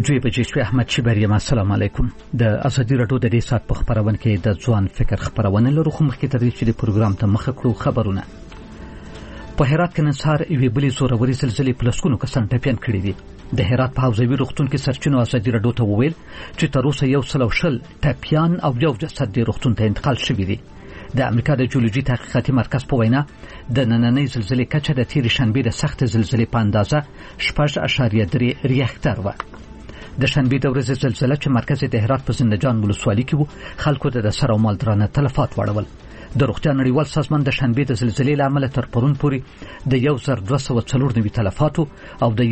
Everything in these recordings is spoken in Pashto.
دوی بجې شوې. احمد شبریم، السلام علیکم. د ازادي راډیو د دې سات په خبرونه کې د ځوان فکر خبرونه لرو، خو مخکې تر دې چې د پروګرام ته مخه کړو خبرونه. په هرات کې نن سهار یوې بلې زورورې زلزلې په لسګونو کسان ټپیان کړي دي. د هرات په حوزوي روغتون کې سرچینو ازادي راډیو ته وویل چې تر اوسه 120 ټپیان او یو جسد د روغتون ته انتقال شوی دی. د امریکا د جیولوژي تحقیقاتي مرکز په وینا د نننۍ زلزلې کچه د تیر شنبه د سخت زلزلې په اندازه 6.3 ریاکټر و. د شنبه د ورځې زلزلې چې مرکز د هرات په زندجان ولسوالۍ کې وو، خلکو د سر او مال درانه تلفات وړول. د روغتیا نړیوال سازمان د شنبه د زلزلې لامل تر پرون پورې د 1294 تلفاتو او د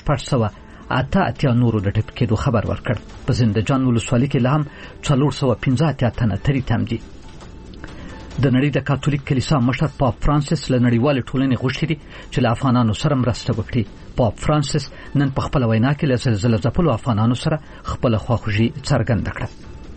1688 نورو د ټپ کېدو خبر ورکړ. په زندجان ولسوالۍ کې لهم 415 تنه تری تم دي. د نړۍ د کاتولیک کلیسا مشر پاپ فرانسیس له نړیوال ټولنې غوښتي دي چې له افغانانو سره مرسته وکړي. پاپ فرانسیس نن په خپل وینا کې له زلزلې ځپلو افغانانو سره خپل خواخوږي څرګنده کړه.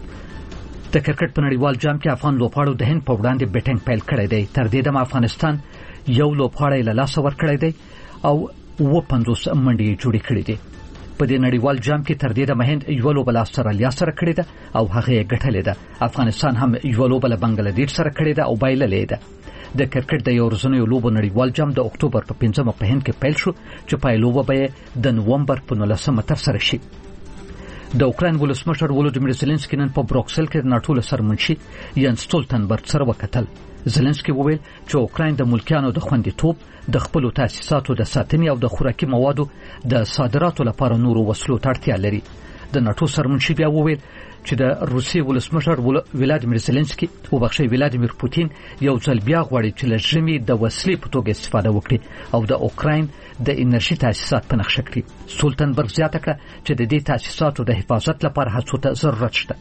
د کرکټ په نړیوال جام کې افغان لوبغاړو د هند په وړاندې بیټینګ پیل کړی دی. تر دې دمه افغانستان یو لوبغاړی له لاسه ورکړی دی او 50 منډې جوړې کړې دي. په دې نړیوال جام کې تر دې دمه هند یو لوبه له استرالیا سره کړې ده او هغه یې ګټلې ده. افغانستان هم یو لوبه له بنگلاديش سره کړې ده او بایللې ده. د کرکټ د یو ورځنیو لوبو نړیوال جام د اکتوبر په 5مه په هند کې پیل شو چې پایلوبه به د نومبر په 19مه تر سره شي. د اوکراین ولسمشر ولودیمیر زيلنسکي نن په بروکسل کې د ناتو له سرمنشي یان سټولټنبرګ سره وکتل. زيلنسکي وویل چې اوکراین د ملکیانو د خوندیتوب، د خپل تاسیساتو د ساتنې او د خوراکي موادو د صادراتو لپاره نورو وسلو ته اړتیا لري. د ناتو سرمنشي بیا وویل چې د روسي ولسمشر ولادیمیر زيلنسکي او ولادیمیر پوتین یو ځل بیا غواړي چې له ژمي د وسلې په توګه استفاده وکړي او د اوکراین د انرژي تاسیسات په نقشه کړي. سټولټنبرګ زیاته کړه چې د دې تاسیساتو د حفاظت لپاره هڅو ته ضرورت شته.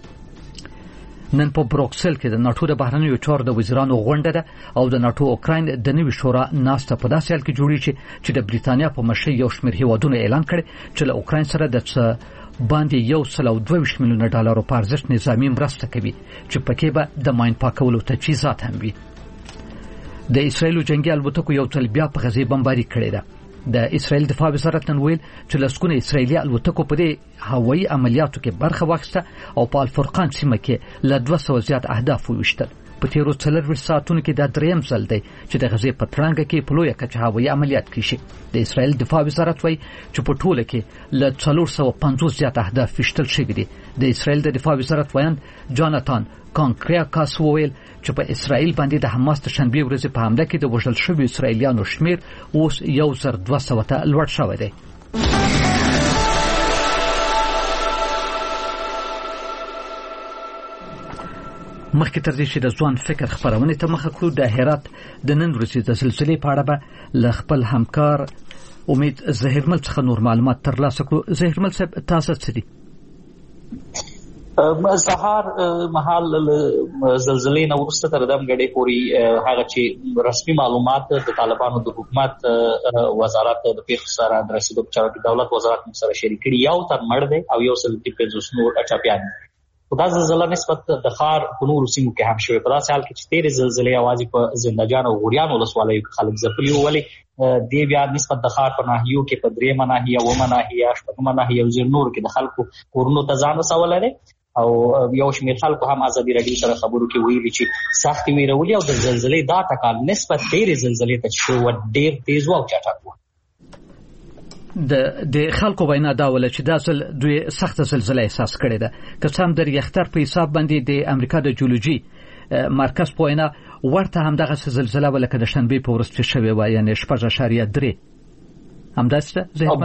نن په بروکسل کې د ناتو د بهرنیو چارو د وزیرانو غونډه ده او د ناتو اوکراین د نوي شورا ناسته په داسې حال کې جوړیږي چې د بریتانیا په مشرۍ یو شمېر هیوادونو اعلان کړي چې له اوکراین سره د باندې 122 میلیون ډالرو په ارزښت نظامی مرسته کوي چې پکې به د ماین پاکولو تجهیزات هم وي. د اسرایل جنگي الوتکو یو ځل بیا په غزه بمباري کړې ده. د اسرایل دفاع وزارت نن ویل چې لسګونه اسرایلی الوتکو په دې هوایي عملیاتو کې برخه واخیسته او په الفرقان سیمه کې له 200 زیات اهداف وشتل. په تیرو 4 ساعتونو کې د دریم ځل دی چې د غزې په ترانګه کې په لویه کچه هوایي عملیات کیږي. د اسرایل دفاع وزارت وایي چې په ټوله کې له 450 زیات اهداف وشتل شوي دي. د اسرایل د دفاع وزارت وایي جاناتان کانکریاکاس وویل چې په اسرایل باندې د حماس د شنبه ورځې په حمله کې د وژل شویو اسرایلیانو شمیر اوس 1200 ته لوړ شوی دی. مخکې تر دې چې د ځوان فکر خبرونه ته مخه کړو، د هرات د نن ورځې د زلزلې په اړه به له خپل همکار امید زهیرمل څخه نور معلومات ترلاسه کړو. زهیرمل صاحب، تاسو څه دي؟ سهار مهال زلزلې نو وروسته تر دم غړې پوری هغه چې رسمي معلومات د طالبانو د حکومت وزارت د پیښو سره د رسیدو چارو دولت وزارت سره شریک کړي. یو تر مړ دی او یو سل د پیښو نور اچاپیان. دا زلزلہ نسبت د خار په نورو سیمو کې هم شوې. په داسې حال کې چې تیر زلزلې اوازې په زندجان او غوریان ولسوالۍ کې خلک ځپلي وو، ولې دی بیا نسبت د خار په ناحیو کې په درې مناحیه و مناحیه شپږ مناحیه او نور کې د خلکو کورونو ته ځان وسول لري. او یو شمېر خلکو هم ازادي راډیو سره خبرو کې ویلي چې سخت ویرولې او د زلزلې دا ټکان نسبت تیر زلزلې ته شو ډېر تیز او چټک و. د خلکو وینا دا ول چې دا ځل دوی سخت زلزلې احساس کړې ده. که څه هم د ریختر په حساب باندې د امریکا د جیولوژي مرکز په وینا ورته هم دغه زلزلہ ولکه د شنبه په ورځ چې شوې و، یعنی 6.3 همداسته بلکې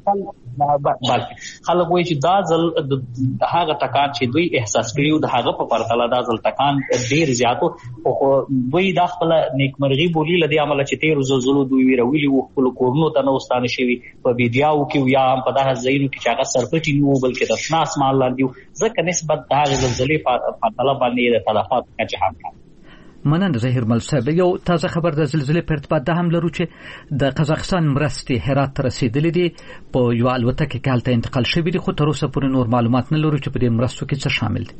خلک وایي چې دا ځل هغه ټکان چې دوی احساس کړیو د هغه په پرتله دا ځل ټکان ډیر زیاتو او دوی د خپل نیکمرغي بولی لدی عمل چې تیر زلزلو دوی ویرولی وو خپل کورونو ته نو ستانه شوی په ویډیو کې یا په دغه ځایونو کې چې هغه سرپټی نو بلکې د شناس مال لاندې ځکه نسبت د هغه زلزلې په پرتله باندې د تلفات کچه هم مننه زهیرمل صاحب. یو تازه خبر د زلزلې په ارتباط د هم لرو چې د قزاقستان مرستې هرات ته رسیدلې دي. په یو الوتکه کې هلته انتقال شوی دي، خو تر اوسه پورې نور معلومات نه لرو چې په دې مرستو کې څه شامل دي.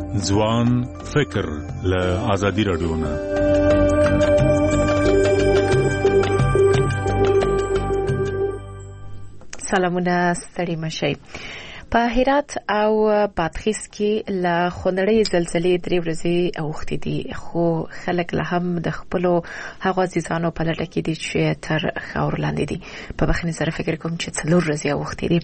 ځوان فکر له ازادي راډیو نه سلامونه، ستړي مشئ. په هرات او بادغیس کې له خونړۍ زلزلې 3 ورځې اوښتې دي، خو خلک له هم د خپلو هغو عزیزانو په لټه کې دي چې تر خاورو لاندې دي. په بخښنې سره فکر کوم چې 4 ورځې اوښتې دي.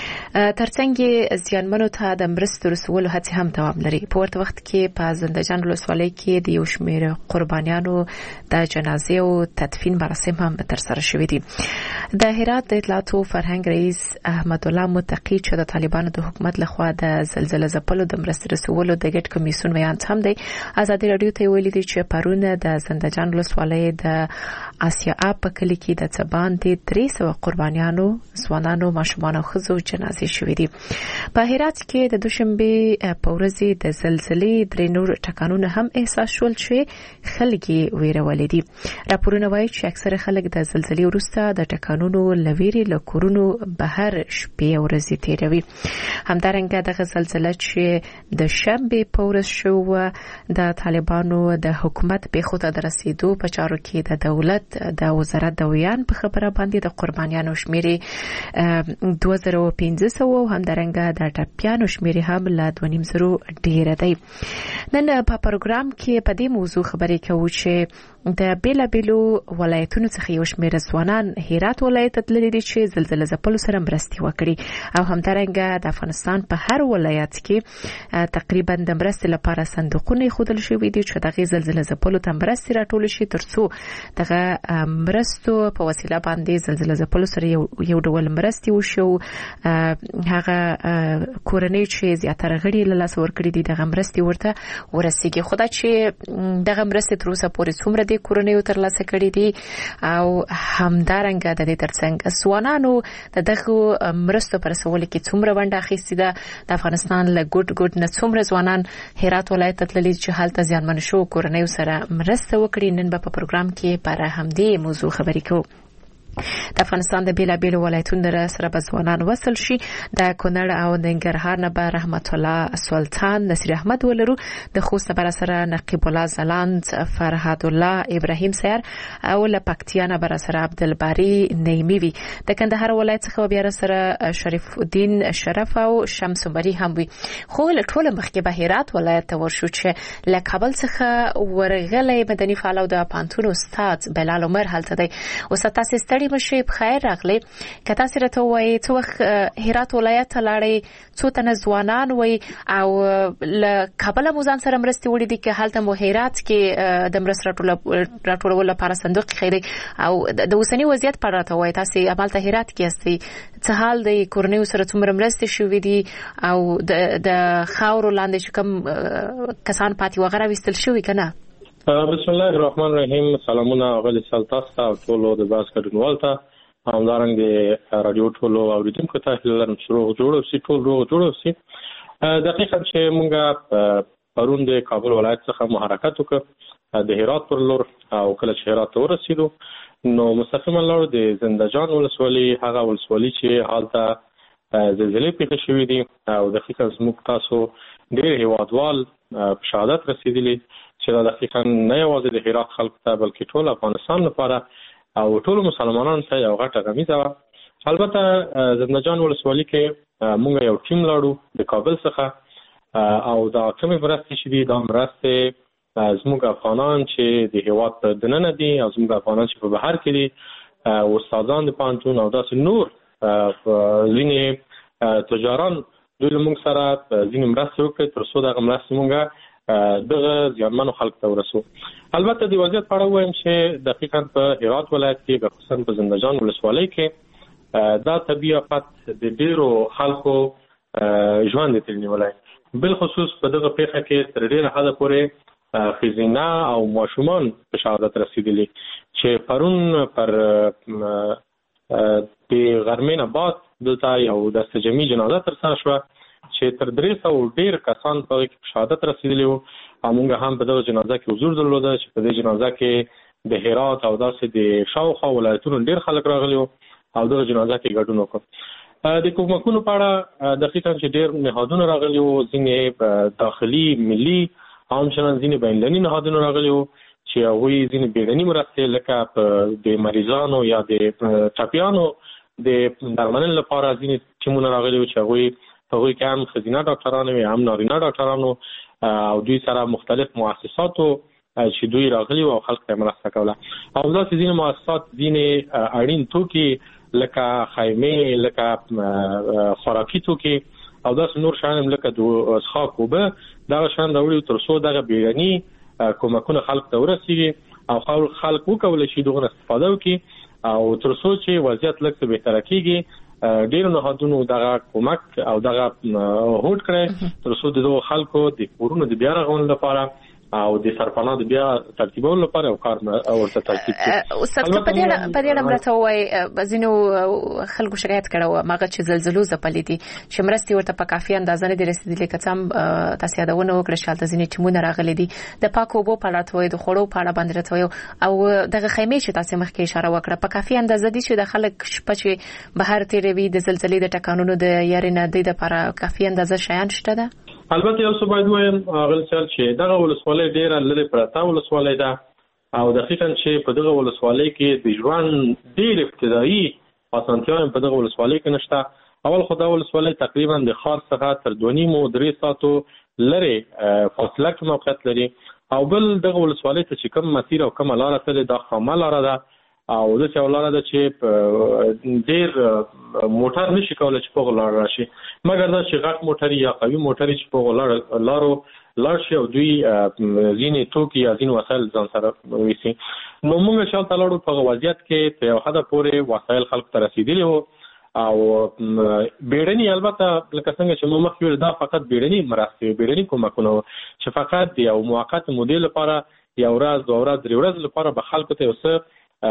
ترڅنګ زیانمنو ته د مرستو رسولو هڅې هم دوام لري. په ورته وخت کې په زندهجان ولسوالۍ کې د یو شمېر قربانیانو د جنازې او تدفین مراسم هم ترسره شوي دي. د هرات د اطلاعاتو فرهنګ رئیس احمد الله متقی چې د طالبانو د حکومت لخوا د زلزلې ځپلو د مرستې رسولو د ګډ کمیسیون ویاند هم دی. ازادي رادیو ته ویلي دي چې پرون د زندهجان ولسوالۍ د آسیا اپ په کلي کې د څبان د 300 قربانیانو، ځوانانو، ماشومانو او ښځو جنازې شوې دي. په هرات کې د دوشنبه په ورځ د زلزلې 3 نور ټکانونه هم احساس شول چې خلک ویرولې دي. راپورونه وایي چې اکثره خلک د زلزلې وروسته د ټکانونو لويري له کورونو بهر شپې او ورځې تیروي. همدارنګه دغه زلزلې چې د شنبه په ورځ شو د طالبانو د حکومت په خود د رسیدو په چارو کې د دولت د وزارت د ویان په خبره باندې د قربانیانو شمیرې 2500 او همدارنګه د ټپیانو شمیرې هم له 2.5 ډیره دی. نن په پروګرام کې په دې موضوع خبرې کوو چې د بیلابیلو ولایتونو څخه یو شمېر ځوانان هرات ولایت ته تللي دي چې زلزلې ځپلو سره مرستې وکړي او همدارنګه د افغانستان په هر ولایت کې تقریبا د مرستې لپاره صندوقونه ایښودل شوي دي چې دغه زلزلې ځپلو ته مرستې راټول شي ترڅو دغه مرستو په وسیله باندې زلزلې ځپلو سره یو ډول مرستې وشي. هغه کورنۍ چې زیاتره غړي له لاس ورکړي دي دغه مرستې ورته ورسیږي. خو دا چې دغه مرستې تر اوسه پورې څومره د کورنۍ ترلاسه کړي دي او همدارنګه د دې ترڅنګ ځوانانو د دغه مرستو پر رسولو کې څومره ونډه اخیستې ده. د افغانستان له ګډ نه څومره ځوانان هرات ولایت ته تللي چې هلته زیانمن شو کورنۍ سره مرسته وکړي. نن په پروګرام کې پر همدې موضوع خبرې کوو. د افغانستان د بیلابیلو ولایتونو سره به ځوانان وصل شي. د کونړ او ننګرهار نه به رحمت الله سلطان، نصیر احمد ولرو. د خوست نه سره نقیب الله زلاند، فرهاد الله ابراهیم سیر او له پکتیا نه به سره عبدالباری نیمی وي. د کندهار ولایت څخه بیا سره شریف الدین شرف او شمس بری هم وي. خو له ټوله مخکې به هرات ولایت ته ورشو چې له کابل څخه ورغلی مدني فعال او د پانتون استاد بلال عمر هلته دی. استاد تاسو ستړي مشه بخیر راغلی. که تاسو راته وایي څو وخت هرات ولایت ته لاړئ، څو تنه ځوانان وي او له کابل مو ځان سره مرستې وړي دي که هلته مو هرات کې د مرستې راټولولو لپاره صندوق خیري او د اوسني وضعیت په اړه راته وایي. تاسو همالته هرات کې یاستئ، څه حال دی؟ کورنۍ سره څومره مرستې شوې دي او د خاورو لاندې چې کوم کسان پاتې وغیره ویستل شوي که نه؟ بسم الله الرحمن الرحیم. سلامونه غلی سلطاسته او ټولو د باز کډنوال ته همدارنګ د رادیو ټولو اوریدونکو ته هیله لرم چې روغ جوړ اوسئ، ټول روغ جوړ اوسئ. دقیقاً چې موږ پرون د کابل ولایت څخه محرکت وکړ د هرات پر لور او کله چې هرات ته ورسېدو نو مستقیما لاړو د زندهجان ولسوالۍ، هغه ولسوالۍ چې هلته زلزلې پیښې شوې دي او دقیقاً زموږ تاسو ډېر هیوادوال په شهادت رسېدلي چې دا دقیقاً نه یوازې د هرات خلکو ته بلکې ټول افغانستان لپاره او ټول مسلمانانو ته یو غټه غمیزه وه. البته زندهجان ولسوالۍ کې موږ یو ټیم لاړو د کابل څخه او دا کومې مرستې چې دي دا مرستې زموږ افغانان چې د هیواد په دننه دي او زموږ افغانان چې په بهر کې دي، استادان د پوهنتون او داسې نور ځینې تجاران دوی له موږ سره ځینې مرستې وکړې تر څو دغه مرستې موږ دغه زیانمنو خلکو ته ورسو. البته د وضعیت په اړه وایم چې دقیقاً په هرات ولایت کې خصوصا په زندهجان ولسوالۍ کې دا طبیعي افت د ډیرو خلکو ژوند ترې نیولی، بالخصوص په دغه پیښه کې تر ډیره حده پورې ښځینه او ماشومان په شهادت رسېدلي چې پرون پر د غرمې نه بعد دلته یو دسته جمعي جنازه ترسره شوه چې تر 300 ډیر کسان په شهادت رسېدلي وو. موږ هم په دغه جنازه کې حضور درلوده چې په دې جنازه کې د هرات او داسې د شاوخوا ولایتونو ډیر خلک راغلي وو او دغه جنازه کې ګډون وکړ. د کومکونو په اړه دقیقاً چې ډیر نهادونه راغلي وو، ځینې داخلي ملي همچنان ځینې بین‌المللي نهادونه راغلي وو چې هغوی ځینې بیړني مرستې لکه د مریضانو یا د ټپیانو د درملنې لپاره ځینې ټیمونه راغلي وو چې هغوی کې هم ښځینه ډاکټران وي هم نارینه ډاکټرانو او دوی سره مختلف مؤسساتو چې دوی راغلي او خلک ته مرسته کوله. او داسې ځینې مؤسسات ځینې اړین توکي لکه خیمې لکه خوراکي توکي او داسې نور شیان لکه د څښاک اوبه دغه شیان راوړي تر څو دغه بیړني کومکونه خلک ته ورسیږي او خلک وکولی شي دغه استفاده وکړي او تر څو چې وضعیت لږ څه بهتره کیږي. ډیرو نهادونو دغه کومک او دغه هوډ کړی تر څو د خلکو د کورونو د بیا رغونې لپاره او د سرپناه د بیا ترتیبولو لپاره او کار ورته ترتیب کړي. استاد په دې اړه مرسته وایي بزینو خلکو شکایت کړو ماغه چې زلزلو زپلې دي چې مرستي ورته په کافي اندازه نه دي رسیدلې کڅم تاسو یادونه وکړه چې حالت ځینې ټیمونه راغلي دي د پاکو اوبو په اړه توي د خوړو په اړه باندې راځي او دغه خیمې چې تاسو مخکې اشاره وکړه په کافي اندازه دي چې د خلک شپه چې بهر تیروي د زلزلې د ټکانونو د یاري نه د لپاره کافي اندازه شیان شته ده. البته یو څه باید وایم غل چې دغه ولسوالۍ ډیره لري پرته ولسوالۍ ده او دقیقاً چې په دغه ولسوالۍ کې د ژوند ډیر ابتدایي اسانتیاوې په دغه ولسوالۍ کې نشته. اول خو دا ولسوالۍ تقریبا د ښار څخه تر 2.5-3 ساعتو لري فاصله کې موقعیت لري او بل دغه ولسوالۍ ته چې کوم مسیر او کوم لار ته د خامه لار ده او د څو لار ده چې ډیر موټر نشي کولای چې په لار راشي مګر دا چې غټ موټر یا قوي موټر چې په لار شي او دوی ځینې توکي یا ځینې وسایل ځان سره ویسي. نو موږ شال تلاړو په وضعیت کې په حدا پورې وسایل خلک ته رسیدلي وو او بیړني البته لکه څنګه چې موږ مخکې دا فقط بیړني مرستې بیړني کومکونه چې فقط یو موقت مودې لپاره یا ورځ دوه ورځ درې ورځې لپاره به خلکو ته وسه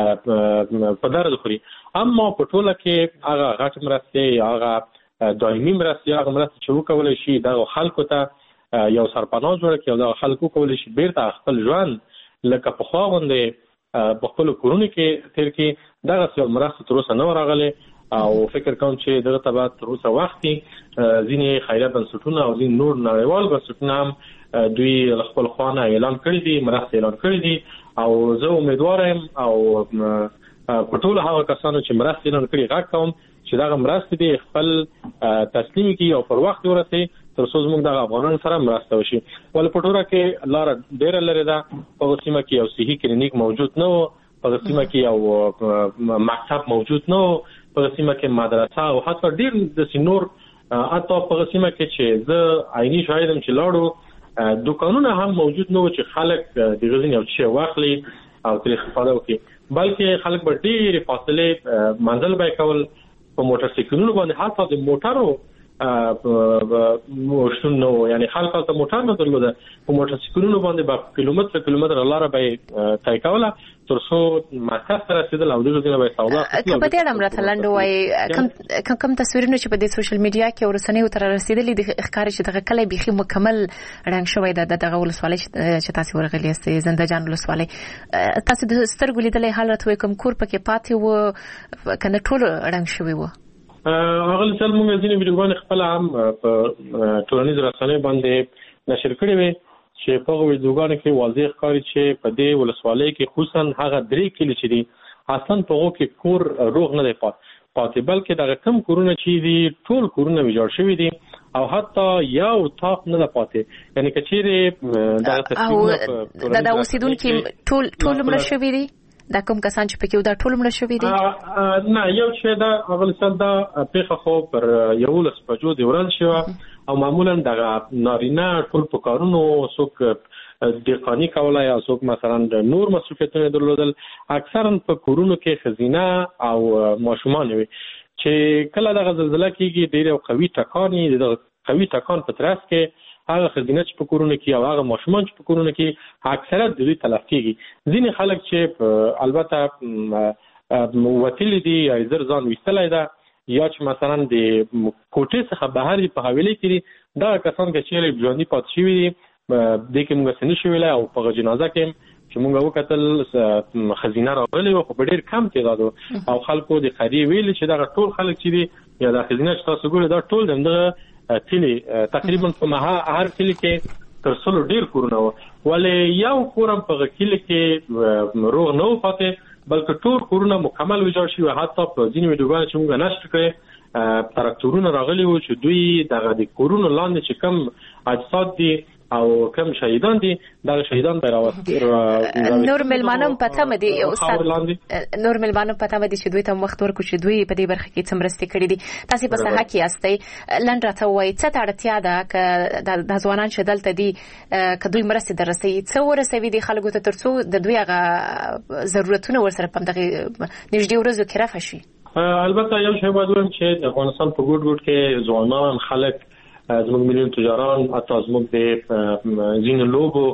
په درد خوري. اما په ټوله کې هغه غټ مرستې هغه دایمي مرستې هغه مرستې چې وکولای شي د خلکو ته یو سرپناه جوړ کړي او د خلکو کولای شي بیرته خپل ژوند لکه په خوا غونډه په خپل کورونه کې تیر کې دغه څه مرستې تر اوسه نه راغلي او فکر کوم چې دغه تبع تر اوسه وختي ځینې خیریه بنسټونه او ځینې نور نړیوال بنسټونه هم دوی خپل خوانه اعلان کړی دي مرستې اعلان کړی دي او زه امیدوار یم او په ټول هغه کسانو چې مرستې اعلان کړي غږ کوم چې دا مرستې دي خپل تسلیم کړي او پر وخت ورسي تر څو موږ د افغانانو سره مرسته وشي. ول په ټوله کې لار ډیره لري ده په سیمه کې یو صحي کلینیک موجود نه و په سیمه کې یو مکتب موجود نه و په سیمه کې مدرسه او حتی ډیر د سینور حتی په سیمه کې چې زه عیني شاهدم چې لاړو دوکانونه هم موجود نه و چې خلک د غزين یو شی واخلي او تل استفاده وکړي بلکې خلک به ډیر فاصله منزل به کول په موټر سایکلونو باندې حتی د موټرو موشن نو یعنی خلک ته موټر نه درلوده په موټر سایکلونو باندې به کیلومتر لاره به طی کوله تر څو مرکز ته رسیدل او دغه ځای به سودا په دې اړه مرتلند وای کوم تصویرونه چې په دې سوشل میډیا کې ورسنۍ تر رسیدلې د ښکار چې دغه کله بيخي مکمل رنګ شوی د دغه ولسوالۍ چې تاسو ورغلی یاست زنده جان ولسوالۍ تاسو د سترګو لیدلې حالت وای کوم کور پکې پاتې و کنه ټول رنګ شوی و هغه چې موږ ځینې ویډیوګان خپل هم په ټولنیز رسنۍ باندې نشر کړي وي چې په ویډیوګانو کې واضح ښکاري چې په دې ولسوالۍ کې خصوصا هغه 3 کلی چې دي اصلا په هغه کې کور روغ نه دی پاتې بلکې دغه کم کورونه چې دي ټول کورونه ویجاړ شوي دي او حتی یو طاق نه پاتې یعنی کچېره دغه تصویر د اوسیدونکو ټول مړ شوي دي دا کوم کسان چې پکې دا ټول مړ شوي دي نه یو چې دا اولسل دا پیخه خو پر یو لس بجو دی ورل شو او معمولا دغه نارینه ټول په کارونو څوک دقانی کولای او څوک مثلا نور مصرفیتونه درلودل اکثرا په کورونو کې خزینه او ماشومان وي چې کله دغه زلزلہ کېږي ډېر قوي ټکانی د قوي ټکان په ترڅ کې هغه خزینه چې په کورونو کې او هغه ماشومان چې په کورونو کې اکثره د دوی تلف کېږي ځینې خلک چې البته وتلی دي یا زر ځان وستلای دا یا چې مثلا د کوټې څخه بهر په حواله کې دا کسان چې ژوندۍ پاتې شوي دي د کوم غسنې شویل او په جنازه کې چې موږ وکتل خزینه راغلي او په ډېر کم تعداد او خلکو د خري ویل چې دا ټول خلک چې دي یا د خزینه چې تاسو ګورئ دا ټول دغه کلی تقریبا په هر کلی کې تر څلور ډیر کورونه ولې یو کورم په کلی کې روغ نه پاتې بلکې ټول کورونه مکمل ویجاړ شي او حتی په ځینې ویډیوګانو چې موږ نشر کړې تراکتورونه راغلي وو چې دوی دغه د کورونو لاندې چې کم اجساد دي او کم شهیدان دي دا شهیدان به راوستي نور ملمانم پته مدي استاد نور ملمانم پته مدي چې دوی ته وخت ورکو چې دوی په دې برخه کې څمرستي کړې دي تاسو په ساحه کې یاستئ لنډ راته وایي څه اړتیا ده ک د ځوانان چې دلته دي ک دوی مرستې درسي څو ورسوي دي خلکو ته ترڅو د دوی هغه ضرورتونه ورسره په دغه نږدې ورځو کې رافه شي البته یو شی باید ووایم چې د افغانستان په ګوټ ګوټ کې ځوانان خلک زموږ مليون تجاران حتی زموږ د ځینو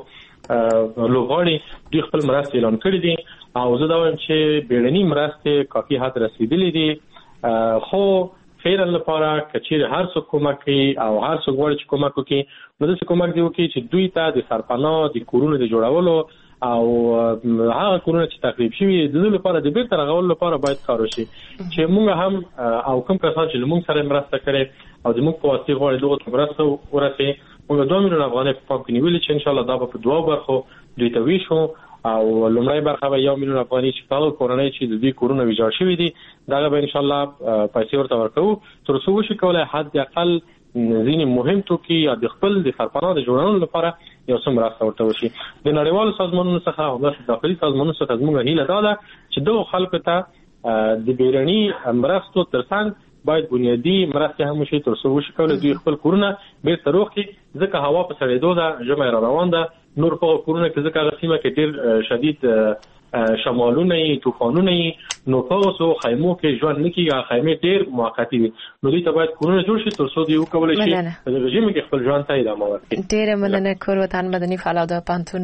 لوبغاړي دوی خپل مرستې اعلان کړې دي او زه دا وایم چې بیړني مرستې کافي حد رسیدلې دي خو خیر لپاره کچیر هر څوک کومک کوي او هر څوک غواړي چې کومک وکړي نو د کومک دی وکړي چې دوی ته د سرپناه د کورونو د جوړولو او هغه کورونه چې تخریب شوي د دې لپاره د بیرته رغولو لپاره باید کار وشي چې موږ هم او کوم کسان چې موږ سره مرسته کړي او د موږ په واسطه غواړي دغه مرسته ورسي موږ 2 میلیون افغانۍ په پام کې نیولې چې ان شاء الله دا په دوه برخو دوی ته ویشو او لومړی برخه به 1 میلیون افغانۍ چې په کورنۍ چې د دې کورونه ویجاړ شوي دي دا به ان شاء الله پیسې ورته ورکو تر څو وشي کولای حد اقل ځینې مهم توکي یا د خپل د سرپناه د جوړولو لپاره یو څه مرسته ورته وشي د نړیوالو سازمانونو څخه او د داخلي سازمانونو څخه زموږ هیله دا ده چې دغه خلکو ته د بیرني مرستو ترڅنګ باید بنیادی مرستې هم شي تر څو وشي کولای دوی خپل کورونه بیرته روغ کړي ځکه هوا په سړېدو ده ژمی را روان ده نور په کورونه کې ځکه هغه سیمه کې ډېر شدید شمالونه طوفانونه نو په اوسو خیمو کې ژوند نکي یا خیمه ډېر موقتی وي نو دوی ته باید کورونه جوړ شي تر څو دوی وکولای شي د رژیم کې خپل ژوند ته ادامه ورکړي ډېر مننه کور مدني فعال د پانتون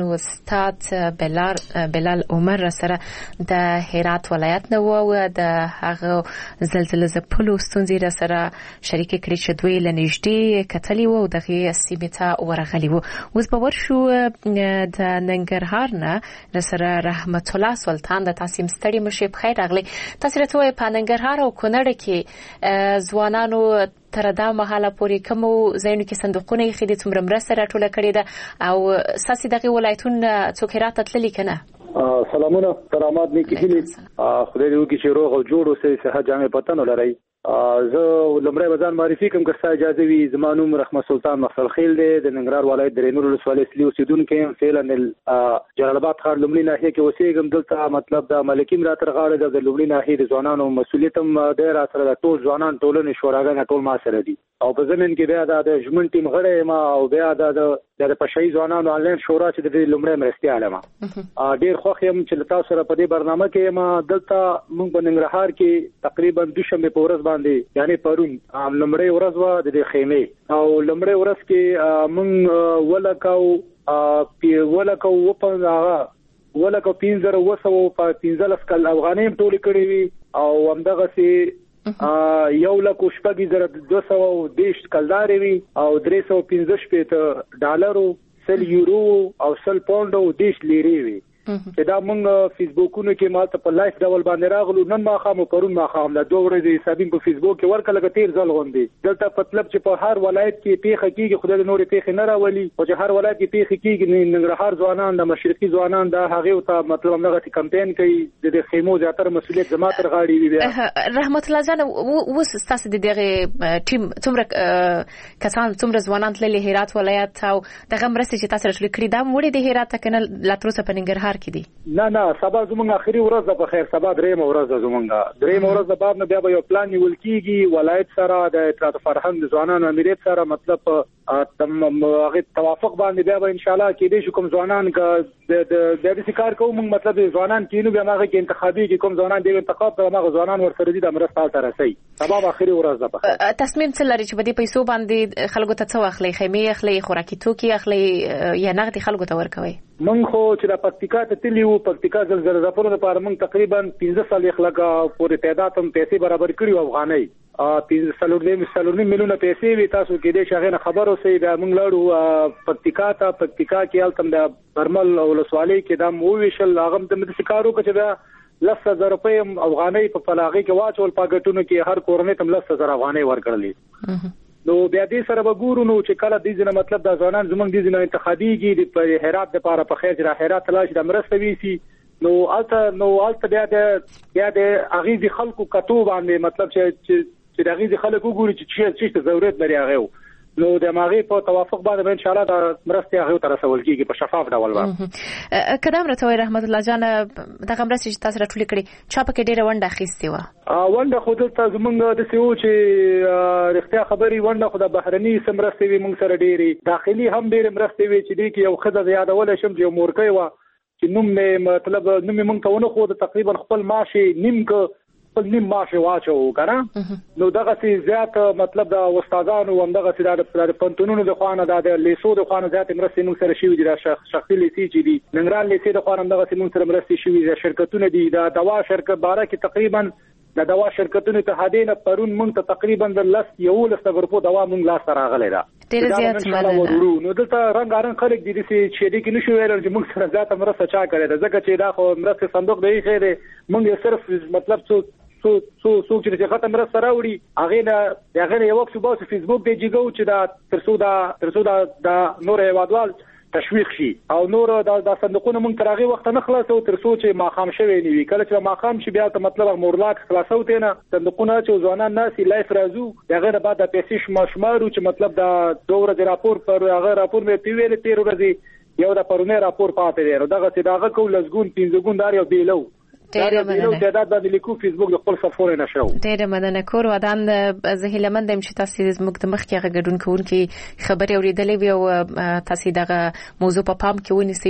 استاد بلال عمر سره د هرات ولایت نو د هغه زلزلې زپلو ستونزې سره شریک کړي چې دوی لنیشتي کتلی وو دغه سیمه ورغلی وو اوس په ورشو د ننګرهار نه سره رحمت الله سلطان د تاسیم ستړي مشه په خیر اغلی تاسو راته په ننګرهار او کونړ کې ځوانانو تر دا مهاله پورې کوم زینو کې صندوقونه یې خېدي څومره مرسته راټوله کړې ده او ساسي دغه ولایتونه څوک هرات تللی کنه سلامونه کرامات نیکی هیلې خدای دې وکړي چې روغ او جوړ اوسئ صحت جامع پتن ولرئ زه لمړی وزن معرفي کوم که ستاسو اجازه وي زما نوم رحمت سلطان مخسل خیل دی د ننګرهار ولایت د رینور ولسوالۍ اصلي اوسیدونکی یم فعلا جلال آباد ښار لومړۍ ناحیه کې اوسېږم دلته مطلب د ملکي مراتر غاړه د لومړۍ ناحیې د ځوانانو مسؤلیت هم دی را سره د ټول ځوانان ټولنې شوراګانې ټول ما سره دي او په زمين کې بیا د ژمن ټیم غړی یم او بیا د پښای ځوانانو آنلاین شورا چې د لومړۍ مرستياله ما ډیر خوښ یم چې تاسو سره په دې برنامه کې ما دلته موږ په ننګرهار کې تقریبا دوشنبه په ورځ باندې یعنی پرون لومړی ورځ و د خیمه او لومړی ورځ کې موږ ولکو ولکو 15 وسو په 15 کال افغانۍ ټول کړی وي او همدغه سي یو لکه شپږ زره 210 کلداري وي او 315 ډالرو 100 یورو او 100 پاونډ او 10 لیرې وي چې دا موږ فیسبوکونو کې ماته په لایف ډول باندې راغلو نن ما خامو پرون ما خام دا دوه ورځې حسابین په فیسبوک کې ورکړل کتیر ځل غوندي دلته مطلب چې په هر ولایت کې پیخه کیږي خدای د نورې پیخه نه راولي او چې هر ولایت کې پیخه کیږي ننګرهار ځوانان د مشرقي ځوانان دا هغه ته مطلب هغه کمپاین کوي د خیمو زیاتره مسؤلیت زما تر غاړي وي رحمت الله جان وس تاسو د دغه ټیم څومره کسان څومره ځوانان تللي هرات ولایت او دغه مرسته چې تاسو رسول کړی دا وړي د هرات کنه لاتروسه په ننګرهار نه سبا زمونږ اخري ورځ ده په خیر سبا درېم ورځ ده زمونږ درېم ورځ د بعد نه بیا به یو پلان نیول کیږي ولایت سره د اطلاعات فرهنګ ځوانانو امیریت سره مطلب هغه توافق باندې بیا به ان شاء الله کې دې کوم ځوانان د دې کار کوم مطلب ځوانان کینو بیا هغه کې انتخابي کې کوم ځوانان د انتخاب پر هغه ځوانان ورسره دي د مرسته تر رسي سبا اخري ورځ ده په تصمیم څه لري چې بده پیسو باندې خلکو ته څو اخلي خیمه اخلي خوراکي توکي اخلي یا نغدي خلکو ته ورکوي من خو چې د پکتیکا ته تللی وو پکتیکا زلزلې زپلو لپاره موږ تقریبا 15 سال اخلاقه پورې تعداد هم پیسې برابر کړی او افغانۍ 15 میلیونه پیسې وي تاسو کې دې شغه خبر اوسې دا موږ لاړو پکتیکا کې التم د برمل او ولسوالۍ کې دا مو ویشل هغه د مدسکارو کې دا 100,000 روپۍ افغانۍ په پلاغي کې واچول پاګټونو کې هر کورنۍ تم 100,000 افغانۍ ورکړلې نو بیا دې سره وګورو نو چې کله دې ځنه مطلب دا ځوانان زمونږ دې ځنه انتخابيږي د هرات لپاره په خیر را هرات تلاش د مرسته ویسي نو الته بیا د اغیزي خلکو کتو باندې مطلب چې د اغیزي خلکو ګوري چې ضرورت لري هغه نو د ماغي په توافق باندې ان شاء الله د مرستې هغه تر رسول کیږي په شفاف ډول باندې کدام رتوي رحمت الله جان د مرستې چې تاسو راټول کړي چا په کې ډیره ونده اخیستې و ونده خو دلته زمونږ د سیو چې رښتیا خبري ونده خو د بهرني سمرستې وي مونږ سره ډيري داخلي هم ډېر مرستې وي چې دي کې یو خزه زیاده ولا شم چې مورکې و چې نوم مطلب نوم مونږ ته ونه خو تقریبا خپل معاش نیم معاش واچو کنه نو دغه سي زیات مطلب د استادانو همدغه سي د پنتونونو د خوانه د لیسو د خوانه زیات مرستې موږ سره شوي دي د شخصي لیسي چې دي ننګرهار لیسي د خوانه همدغه سي موږ سره مرستې شوي دي شرکتونه دي د دوا شرکت باره کې تقریبا د دوا شرکتونو ته هدینه پرون موږ ته تقریبا د لس غرفو دوا موږ لا سره راغلی دا ډیر زیات مننه نو دلته رنګارنګ خلک دي چې دې کې نشو ویل چې موږ سره زیات مرسته چا کړې ده ځکه چې دا خو مرسته صندوق دی خیر موږ صرف مطلب څو چې ختم مرسته راوړي هغه یو وخت په فیسبوک دی جګو چې دا ترڅو دا نور هوادوال تشویق شي او نور د صندوقونو موږ تر هغه وخت نه خلاصو ترڅو چې ماخام شوي نیوي کله چې ماخام شي بیا ته مطلب مورلاک خلاصو ته نه صندوقونه چې ځوانان ناسي لایف رازو دغه بعد د پیسې شمارو چې مطلب دا دوره د راپور پر هغه راپور مې پیویل 13 ورځې یو د پرونه راپور پاتې دی دغه چې داغه کول لزګون 15 ګون دار یو بیلو ډېر مننه تعداد باندې لیکو فیسبوک د خپل صفحو نه شو ډېر مننه کور ودان زهیلمند هم چې تاسو زموږ د مخ کې هغه ګډون کوونکی خبري اوریدلې وي او تاسو دغه موضوع په پام کې ونیسئ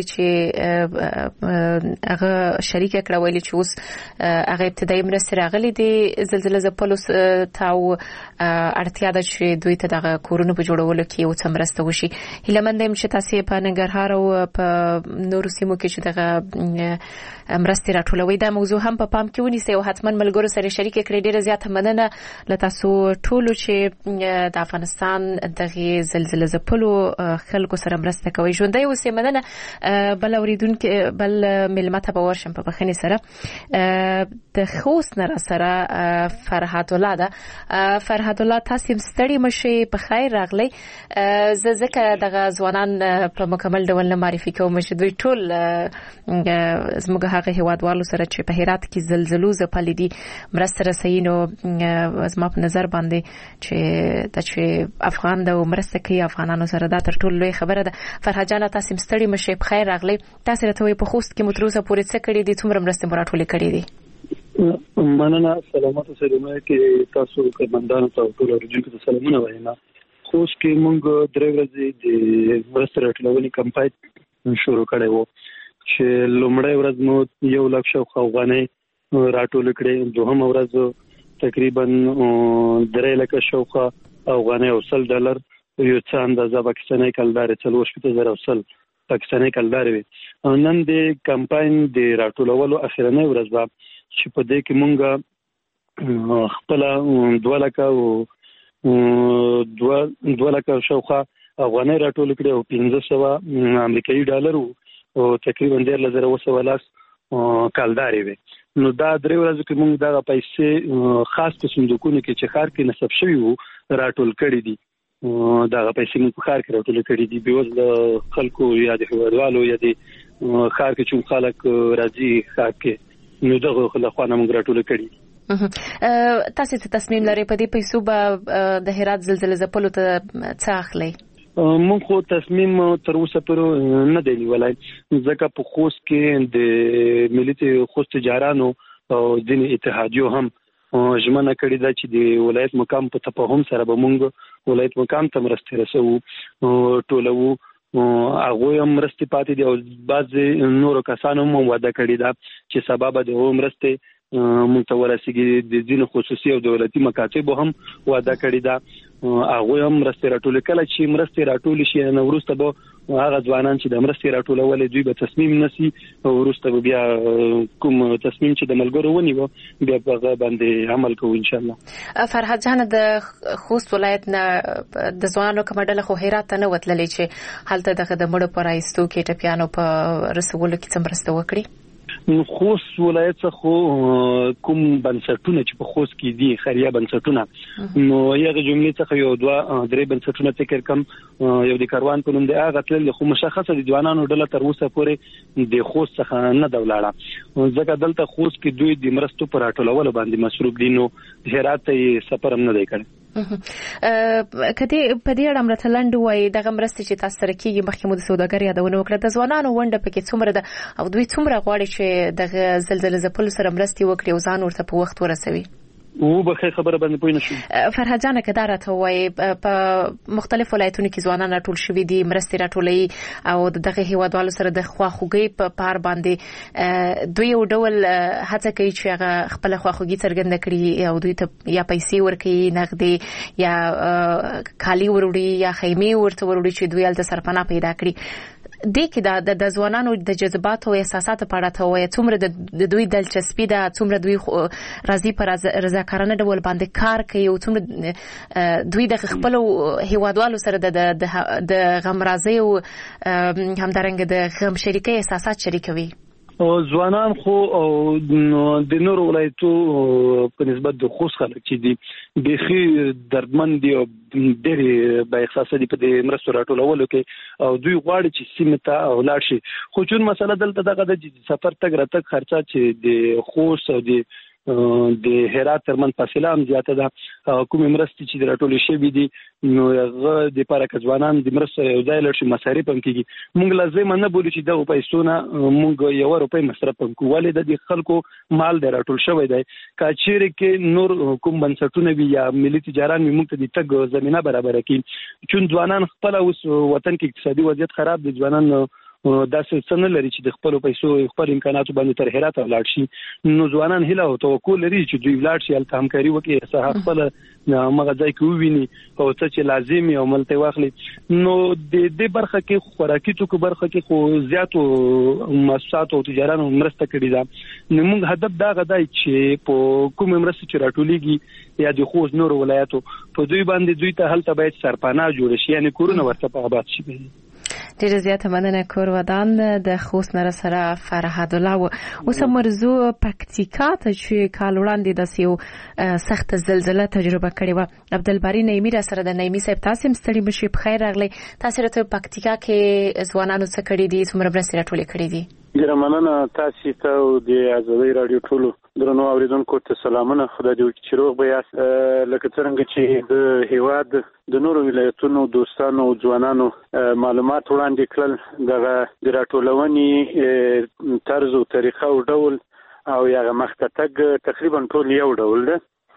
چې هغه شریک کړه ویل چې اوس هغه ابتدایي مرسته راغلي دي زلزلې زپلوس تاو اړتیا ده چې دوی ته دغه کورونو په جوړولو کې او څمرسته وشي هیلمند هم چې تاسو په ننګرهار او په نورو سیمو کې چې دغه مرسته راټولوي موضوع هم په پام کې ونیسئ او حتما ملګرو سره شریک کړئ ډیره زیاته مننه له تاسو ټولو چې د افغانستان دغه زلزلې زپلو خلکو سره مرسته کوي ژوندۍ اوسئ مننه بل اوریدونکو بل ملمت به ورشم په بخښنې سره د خوست نه سره فرهاد الله ده فرهاد الله تاسو ستړي مشي په خیر راغلی ځکه دغه ځوانان په مکمل ډول معرفي کوم چې دوی ټول زموږ هغه هیوادوالو سره چې په هرات کې زلزلو زپلې دي مرسته رسوي نو زما په نظر باندې چې افغان د مرسته کوي افغانانو سره دا تر ټولو لوی خبره ده فرهاد جان تاسو ستړي مشي په خیر راغلی تاسو راته په خوست کې متروسه پورې څه کړی دي څومره مرسته مراتولې کړې دي مننه سلامات سلامه کې تاسو کمندانو ته ټول ورجو ته سلامونه وایم خوست کې مونږ درې ورځې د مرسته راټولولو کمپاین شروع کړی وو چې لومړی ورځ مو 1 لک شو افغانۍ راټول کړې دوهم ورځ تقریبا 3 لک شو افغانۍ او $100 یو څه اندازه پاکستاني کلدار 40,000 او پاکستاني کلدار وي نن د کمپاین د راټولولو اخرنۍ ورځ ده چې په دې کې مونږ خپل 2 لک او 2 لک شو افغانۍ راټول کړې او 1500 امریکایي ډالر او تقریبا 1,200 کالداري وي نو دا درې ورځې کې موږ دا پیسې خاص په صندوقونو کې چې خار کې نصب شوی وو راټول کړی دي دا پیسې موږ خار کې راټول کړی دي به وز خلکو یا د هوادوالو یا د خار کې چې خلک راځي خار کې نو دغه خلکو موږ راټول کړی تاسو ته تصمیم لرئ په دې پیسو به د هرات زلزلې زپلو ته څه اخلي مونږ خو تصمیم تر اوسه پر نه دی نیولای ځکه په خوست کې د ملي خوست جارانو او د اتحادیو هم ژمنه کړې ده چې د ولایت مقام په تفاهم سره به مونږ ولایت مقام ته مرسته رسو ټولو هغه هم مرسته پاتې دي او بعض نورو کسانو هم وعده کړې ده چې سبب د مرسته مونږ ته ورسیږي د دین خصوصي او دولتي مکاتب هم وعده کړی دا هغه هم مرسته راټول کله چې مرسته راټول شي نو ورسته به هغه ځوانان چې د مرسته راټولول دوی به تصمیم نسی او ورسته به بیا کوم تصمیم چې د ملګرو ونیو بیا په باندې عمل کوو ان شاء الله فرهاد جان د خوست ولایت نه د ځوانانو کمډله خو هرات نه وتللې چې حالت دغه د مړو پر ایستو کې ټپیانو په رسولو کې څه مرسته وکړي خوست ولایت څخه کوم بنسټونه چې په خوست کې دي خیریه بنسټونه نو یغه جملې څخه یو دوه درې بنسټونه فکر کم یو د کاروان په نوم دی هغه تل خو مشخصه د ځوانانو ډله تر اوسه پورې د خوست څخه نه دولاړه ځکه دلته خوست کې دوی د مرستو پر اټولولو باندې مصروف دي نو هرات ته سفر هم نه دی کړی کدی په دې اړه مرتلند وای دغه مرستې چې تاسو سره کیږي مخکې مو د سوداګر یادونه وکړه د ځوانانو ونده پکې څومره ده او دوی څومره غواړي چې دغه زلزلې ځپلو سره مرستې وکړي او ځان ورته په وخت ورسوي او به خبره باندې پوه نشو فرهاد جان کدارت وای په مختلف ولایتونو کې ځوانان راټول شوي دي مرستې راټولي او دغه هیوادوالو سره د خواخوږي په پار باندې دوی یو ډول هڅه کوي چې هغه خپل خواخوږي څرګنده کړي او دوی ته یا پیسې ورکړي نغدي یا کالي وروړي یا خیمه ورته وروړي چې دوی الته سرپناه پیدا کړي د کې د ځوانانو د جذبات او احساسات په اړه ته وای څومره د دوی دلچسپي ده څومره دوی راضي پر رضاکارانه ډول باندې کار کوي او څومره دوی د خپل هیوادوالو سره د غم راضي او همدارنګه د غم شریکي احساسات شریکوي ځوانان خو د نور ولایتو په نسبت د خوست خلک چې دي بيخي دردمند دي او ډېر با احساس دي په دې مرستو راټولولو کې او دوی غواړي چې سیمه ته ولاړ شي خو چون مسله دلته دغه د سفر تګ راتګ خرچه چې د خوست او د هرات ترمن فاصله هم زیاته ده کوم مرستې چې راټولې شوې دي نو هغه د لپاره ځوانان د مرستو یو ځای لري مصارف هم کیږي موږ لازم نه بولو چې د پیسونه موږ یو روپۍ مصرف کوو ولې د خلکو مال د راټول شوی دی کاچېره کې نور کوم بنسټونه وي یا ملي تجاران موږ ته د تګ زمينه برابر کړي چون ځوانان خپل اوس وطن کې اقتصادي وضعیت خراب دي ځوانان داسې څنګه لري چې د خپل پیسو خپل امکاناتو باندې تر هرات ولاړ شي نو ځوانان هله او توکل لري چې دوی ولاړ شي الته همکاري وکړي صحه خپل مغه ځای کې وویني او څه چې لازم یو ملته واخلي نو د برخه کې خوراکي توکو برخه کې خو زیاتو مؤسسات او تجارانو مرسته کړې ده نو موږ هدف دا غدای چې په کوم مرسته چې راټولېږي یا د خوست نور ولایتو په دوی باندې دوی ته هلته باید سرپناه جوړ شي یعنی کورونه ورته په آباد شي ډېر زیاته مننه کور ودان د خوست نه سره فرهاد الله اوس مرزو پکتیکا ته چې کال وړاندې د یو سخت زلزلہ تجربه کړې و عبدالباری نعیمی را سره د نعیمی صاحب تاسو مستړي بشي په خیر راغلی تاسو ته پکتیکا کې ځوانانو څخه کړي دي څومره برسره ټولې کړې دي ډیره مننه تاسو ته د ازادي رادیو ټولو درنو اوریدونکو ته سلامونه خدای دې وکړي چې روغ به یاست لکه څنګه چې د هیواد د نورو ولایتونو دوستانو او ځوانانو معلومات وړاندې کړل د راټولونې طرز او طریقه او ډول او یغه مخته تګ تقریبا ټول یو ډول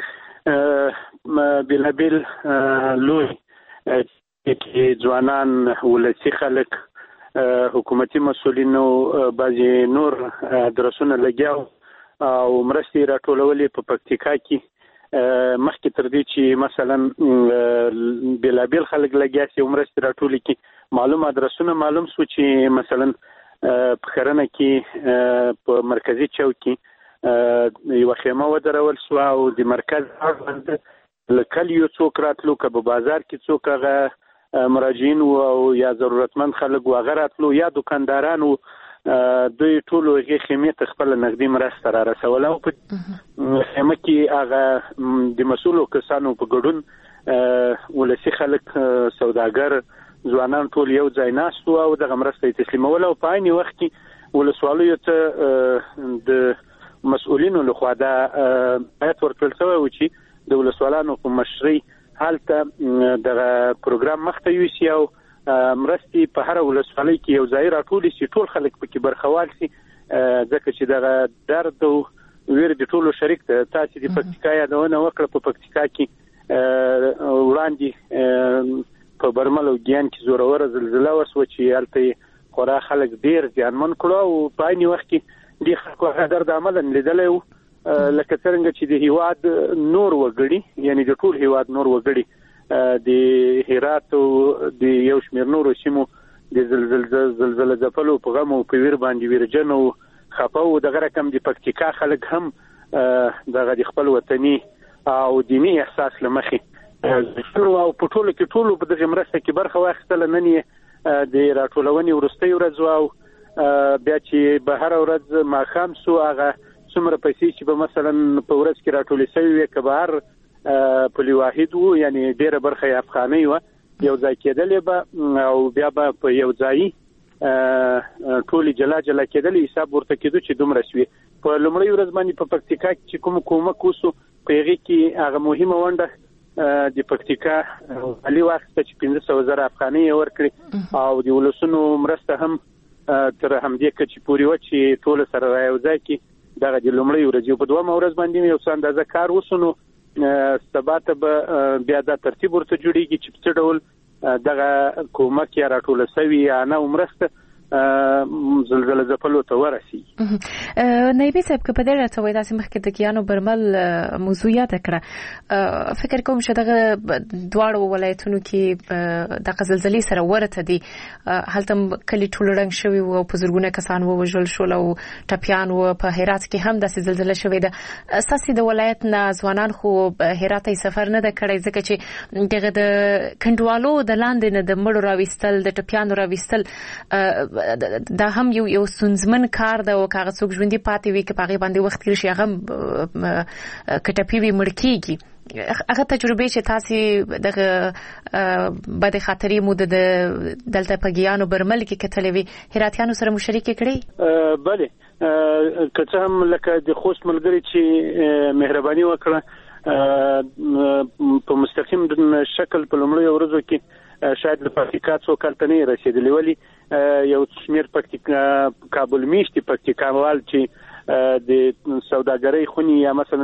ده بلابل لوی کې ځوانان ولسی خلک حکومتي مسؤلین او بعضی نور درسونه لګیاو او مرستې راټولولې په پکتیکا کې مخکې تر دې چې مثلا بلابل خلک لګیاسي مرستې راټولې کې معلوم ادرسونه معلوم سو چې مثلا په خرنه کې په مرکزی چوک کې یو خیمه ودرول سو او د مرکز اړوند لکل یو څوک راتلو که په بازار کې څوک هغه مراجعین او یا ضرورتمند خلک وغیراتلو یا دکانداران او دوی ټول هغه خیمه خپل نقدي مرسته را رسول او په خیمه کې هغه د مسولو کسانو په ګډون ولسی خلک سوداګر ځوانان ټول یو ځای ناستو او د مرسته تسلیمول او په عین وخت کې ولسوالۍ ته د مسؤلینو لخوا دا آیت ورکړل شوی و چې د ولسوالانو په مشرۍ حالته د پروګرام مخته یوسي او مرستي په هر ولسوالۍ کې یو ځای راټول شي ټول خلک پکې برخوال شي ځکه چې د درد او ویر د ټولو شریک ته تاسو د پکتیکا یادونه وکړه په پکتیکا کې وړاندې په برمل او ګیان کې زورور زلزلہ وسو چې البته خورا خلک ډیر ځانمن کړو او په عین وخت کې د خلکو درد عملاً لیدلې لکه څنګه چې د هیواد نور وګړي یعنی د ټول هیواد نور وګړي د هرات او د یو شمیر نورو سیمو د زلزلې ځپلو په غو په ویر باندې ورجن او خپاو دغه رقم د پکتیکا خلک هم دغه خپل وطني او دینی احساس لمخي او په ټولو کې ټولو په دغه مرسته کې برخه واخیستل نن د راټولونې ورستۍ ورځ او بیا چې به هر ورځ ماښام سو هغه څومره پیسې چې به مثلا په ورځ کې راټولې شوی وي که به هر پولي واحد وو یعنی ډیره برخه یې افغانۍ وه یو ځای کېدلې به او بیا به په یو ځایي ټولې جلا جلا کېدلې حساب ورته کېدو چې دومره شوي په لومړۍ ورځ باندې په پکتیکا کې چې کوم کومک وسو په هغې کې هغه مهمه ونډه د پکتیکا والي واخیسته چې 15,000 افغانۍ یې ورکړې او د ولسونو مرسته هم تر همدې کچې پورې وه چې ټوله سره را یو ځای کړي دغه د لومړۍ ورځې په دویمه ورځ باندې یو څه اندازه کار وسو نو سبا ته به بیا دا ترتیب ورته جوړیږي چې په څه ډول دغه کومک یا راټوله سوي یا نه مرسته زلزله ځپلو ته ورسیږي. نایبي صاحب که په دې راته وایي داسې مخکې د ګیانو برمل موضوع یاده کړه فکر کوم چې دغه دواړو ولایتونو کې دغه زلزلې سره ورته دي هلته کلي ټول رنګ شوي وو او په زرګونه کسان ووژل شول او ټپیان وو په هرات کې هم داسې زلزله شوې ده ستاسې د ولایت نه ځوانان خو هرات ته سفر نه ده کړی ځکه چې دغه د کنډوالو د لاندې نه د مړو راویستل د ټپیانو راویستل دا هم یو ستونزمن کار ده او هغه څوک ژوندي پاتې وي که په هغې باندې وخت تېر شي هغه که ټپي وي مړ کېږي هغه تجربې چې تاسې دغه بدې خاطرې مو دلته په ګیانو برمل کې کتلې وي هراتیانو سره مو شریکې کړې؟ بلې که څه هم لکه د خوست ملګري چې مهرباني وکړه په مستقیم شکل په لومړیو ورځو کې شاید د پکتیکا څو کال ته نه رسېدلې ولې یو شمېر پکتیکا کابل میشتي پکتیکاوال چې د سوداګرۍ خونې یا مثلا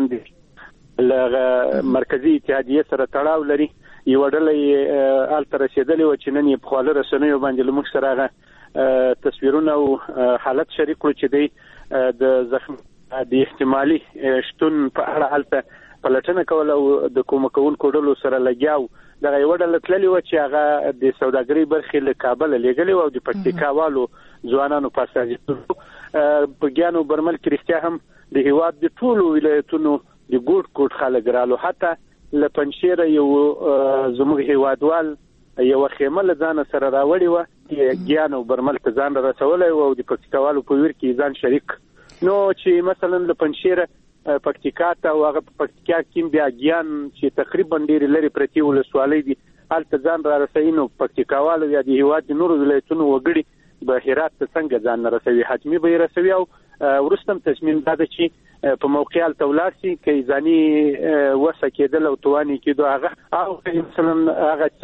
د مرکزي اتحادیې سره تړاو لري یوه ډله یې هلته رسېدلې وه چې نن یې په خواله رسنیو باندې له موږ سره هغه تصویرونه او حالت شریک کړو چې دی د زخم د احتمالي شتون په اړه هلته پلټنه کوله او د کومکونکو ډلو سره لګیاو دغه یوه ډله تللې وه چې هغه د سوداګرۍ برخې له کابله لېږلې وه او د پکتیکاوالو ځوانانو په استازیتوب په ګیانو برمل کې رښتیا هم د هېواد د ټولو ولایتونو د ګوټ ګوټ خلک رالو حتی له پنجشیره یو زموږ هېوادوال یوه خیمه له ځانه سره راوړې وه ګیانو برمل ته ځان را رسولی و او د پکتیکاوالو په ویر کې ځان شریک نو چې مثلا له پنجشیره پکتیکا ته او هغه په پکتیکا کې بیا ګیان چې تقریبا ډېرې لرې پرتې ولسوالۍ دي هلته ځان را رسوي نو پکتیکاوالو یا د هېواد د نورو ولایتونو وګړي به هرات ته څنګه ځان نه رسوي حتمي به یې رسوي او وروسته هم تصمیم دا ده چې په موقع هلته ولاړ شي که یې ځاني وسه کېدل او توانې کېدو هغه او مثلا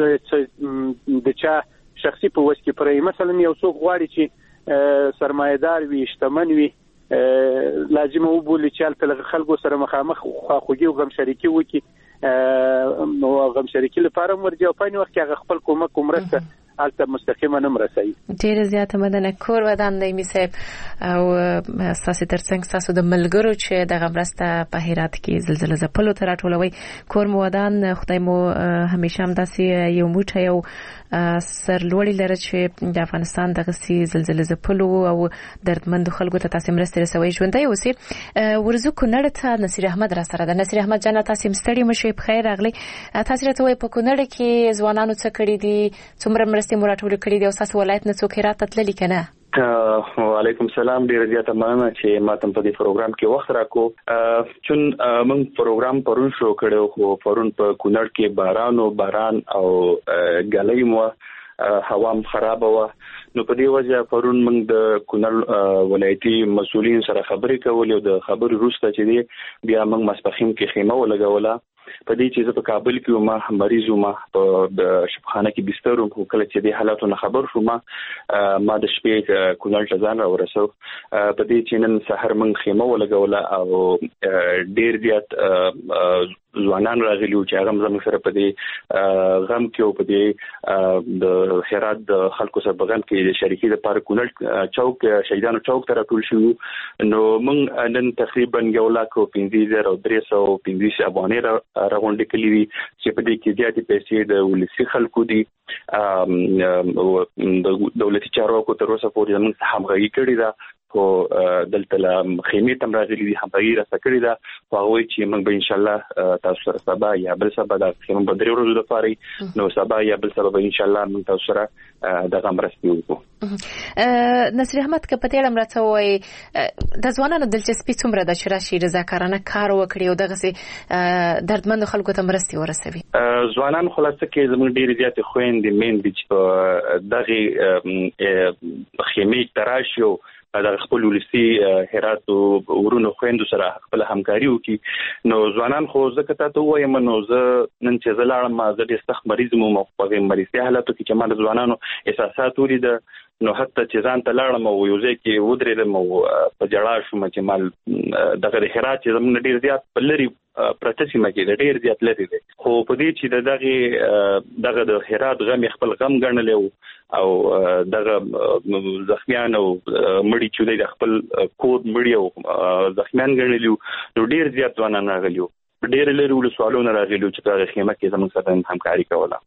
هغه د چا شخصي په وس کې پرې مثلا یو څوک غواړي چې سرمایه‌دار وي شتمن وي لازم وبولي چې هلته خلکو سره مخامخ خواخوږي او غم شریکي وکړي نو غم شریکي لپاره هم ورځي او په عین وخت کې هغه خپل کومک مرسته هلته مستقیما نه مرسوي. ډېره زیاته مننه کور ودان نایمي صاحب او ستاسې ترڅنګ ستاسو د ملګرو چې دغه مرسته په هرات کې زلزله ځپلو ته راټولوئ کور مو ودان خدای مو همیشه همداسې یو موټی او سرلوړي لره چې د افغانستان دغسې زلزله ځپلو او دردمندو خلکو ته تاسې مرستې رسوئ ژوندی اوسئ ورځو کونړ ته نصیر احمد را سره ده. نصیر احمد جانه تاسې ستړي مه شئ په خیر راغلی تاسې راته وایئ په کونړ کې ځوانانو څه کړي دي څومره مرستې مو راټولې کړي دي او ستاسو ولایت نه څوک هرات ته تللي که نه؟ وعلیکم سلام ډیره زیاته مننه چې ما ته په دې پروګرام کې وخت راکو چون موږ پروګرام پرون شروع کړو خو پرون په کونړ کې باران او ګلۍ مو هوا هم خراب و نو په دې وجه پرون موږ د کونړ ولایتي مسؤلین سره خبرې کولې او د خبرې وروسته چې دی بیا موږ ماسپښین کې خیمه ولګوله په دې چې زه په کابل کې ما مریض وم په د شفاخانه کې بستر وم کله چې د حالاتو نه خبر شوم ما د شپې کونړ ته ځان راورسو په دې چې نن سحر موږ خیمه ولګوله او ډیر زیات ځوانان راغلي چې هغه زموږ سره په دې غم کې او په دې د هرات د خلکو سره په غم کې شریکي د پاره کونړ چوک شهیدانو چوک ته راټول شو نو موږ نن تقریبا 1,15,315 افغانۍ راغونډې کړې وي چې په دې کې زیاتې پیسې د ولسي خلکو دي د دولتي چارواکو تر اوسه پورې موږ همغږي کړې ده خو دلته خیمه تم راغلي دي همغږي را سکړي دا خو وایي چې موږ به ان شاء الله تاسو سره سبا یا بل سبا د خیمه په درې ورځو لپاره نو سبا یا بل سبا به ان شاء الله موږ تاسو سره د غمرستي وکړو. نصیر احمد که په دې امر ته وایي د ځوانانو دلچسپي څومره د شراشي رضاکارانه کار وکړي او دغه دردمند خلکو ته مرستي ورسوي؟ ځوانان خلاصه کې زموږ ډېر زیات خويندې مين دي چې دغه خیمه تراشو د خپل ولسی هرات ورونو خويندو سره خپل همکاري وکي. نو ځوانان خو زکه ته وایم نو زه نن چې زلاړم ما زه د سخت مریض مو په مریضي حالاتو کې چې ما د ځوانانو احساسات ولید نو حتی چې ځان ته لاړم او یو ځای کې ودرېدم او په جړا شوم چې مال دغه هرات چې زموږ ډیر زیات په لري پرته سیمه کې ډیر زیات لري دي خو په دې چې دغه د هرات غم خپل غم ګڼل او دغه زخمیان او مړي چې د خپل کود مړي او زخمیان ګڼل نو ډیر زیات ځوانان راغلي ډیر لري ول سوالونه راغلي چې په خیمه کې زموږ سره همکاري کوله.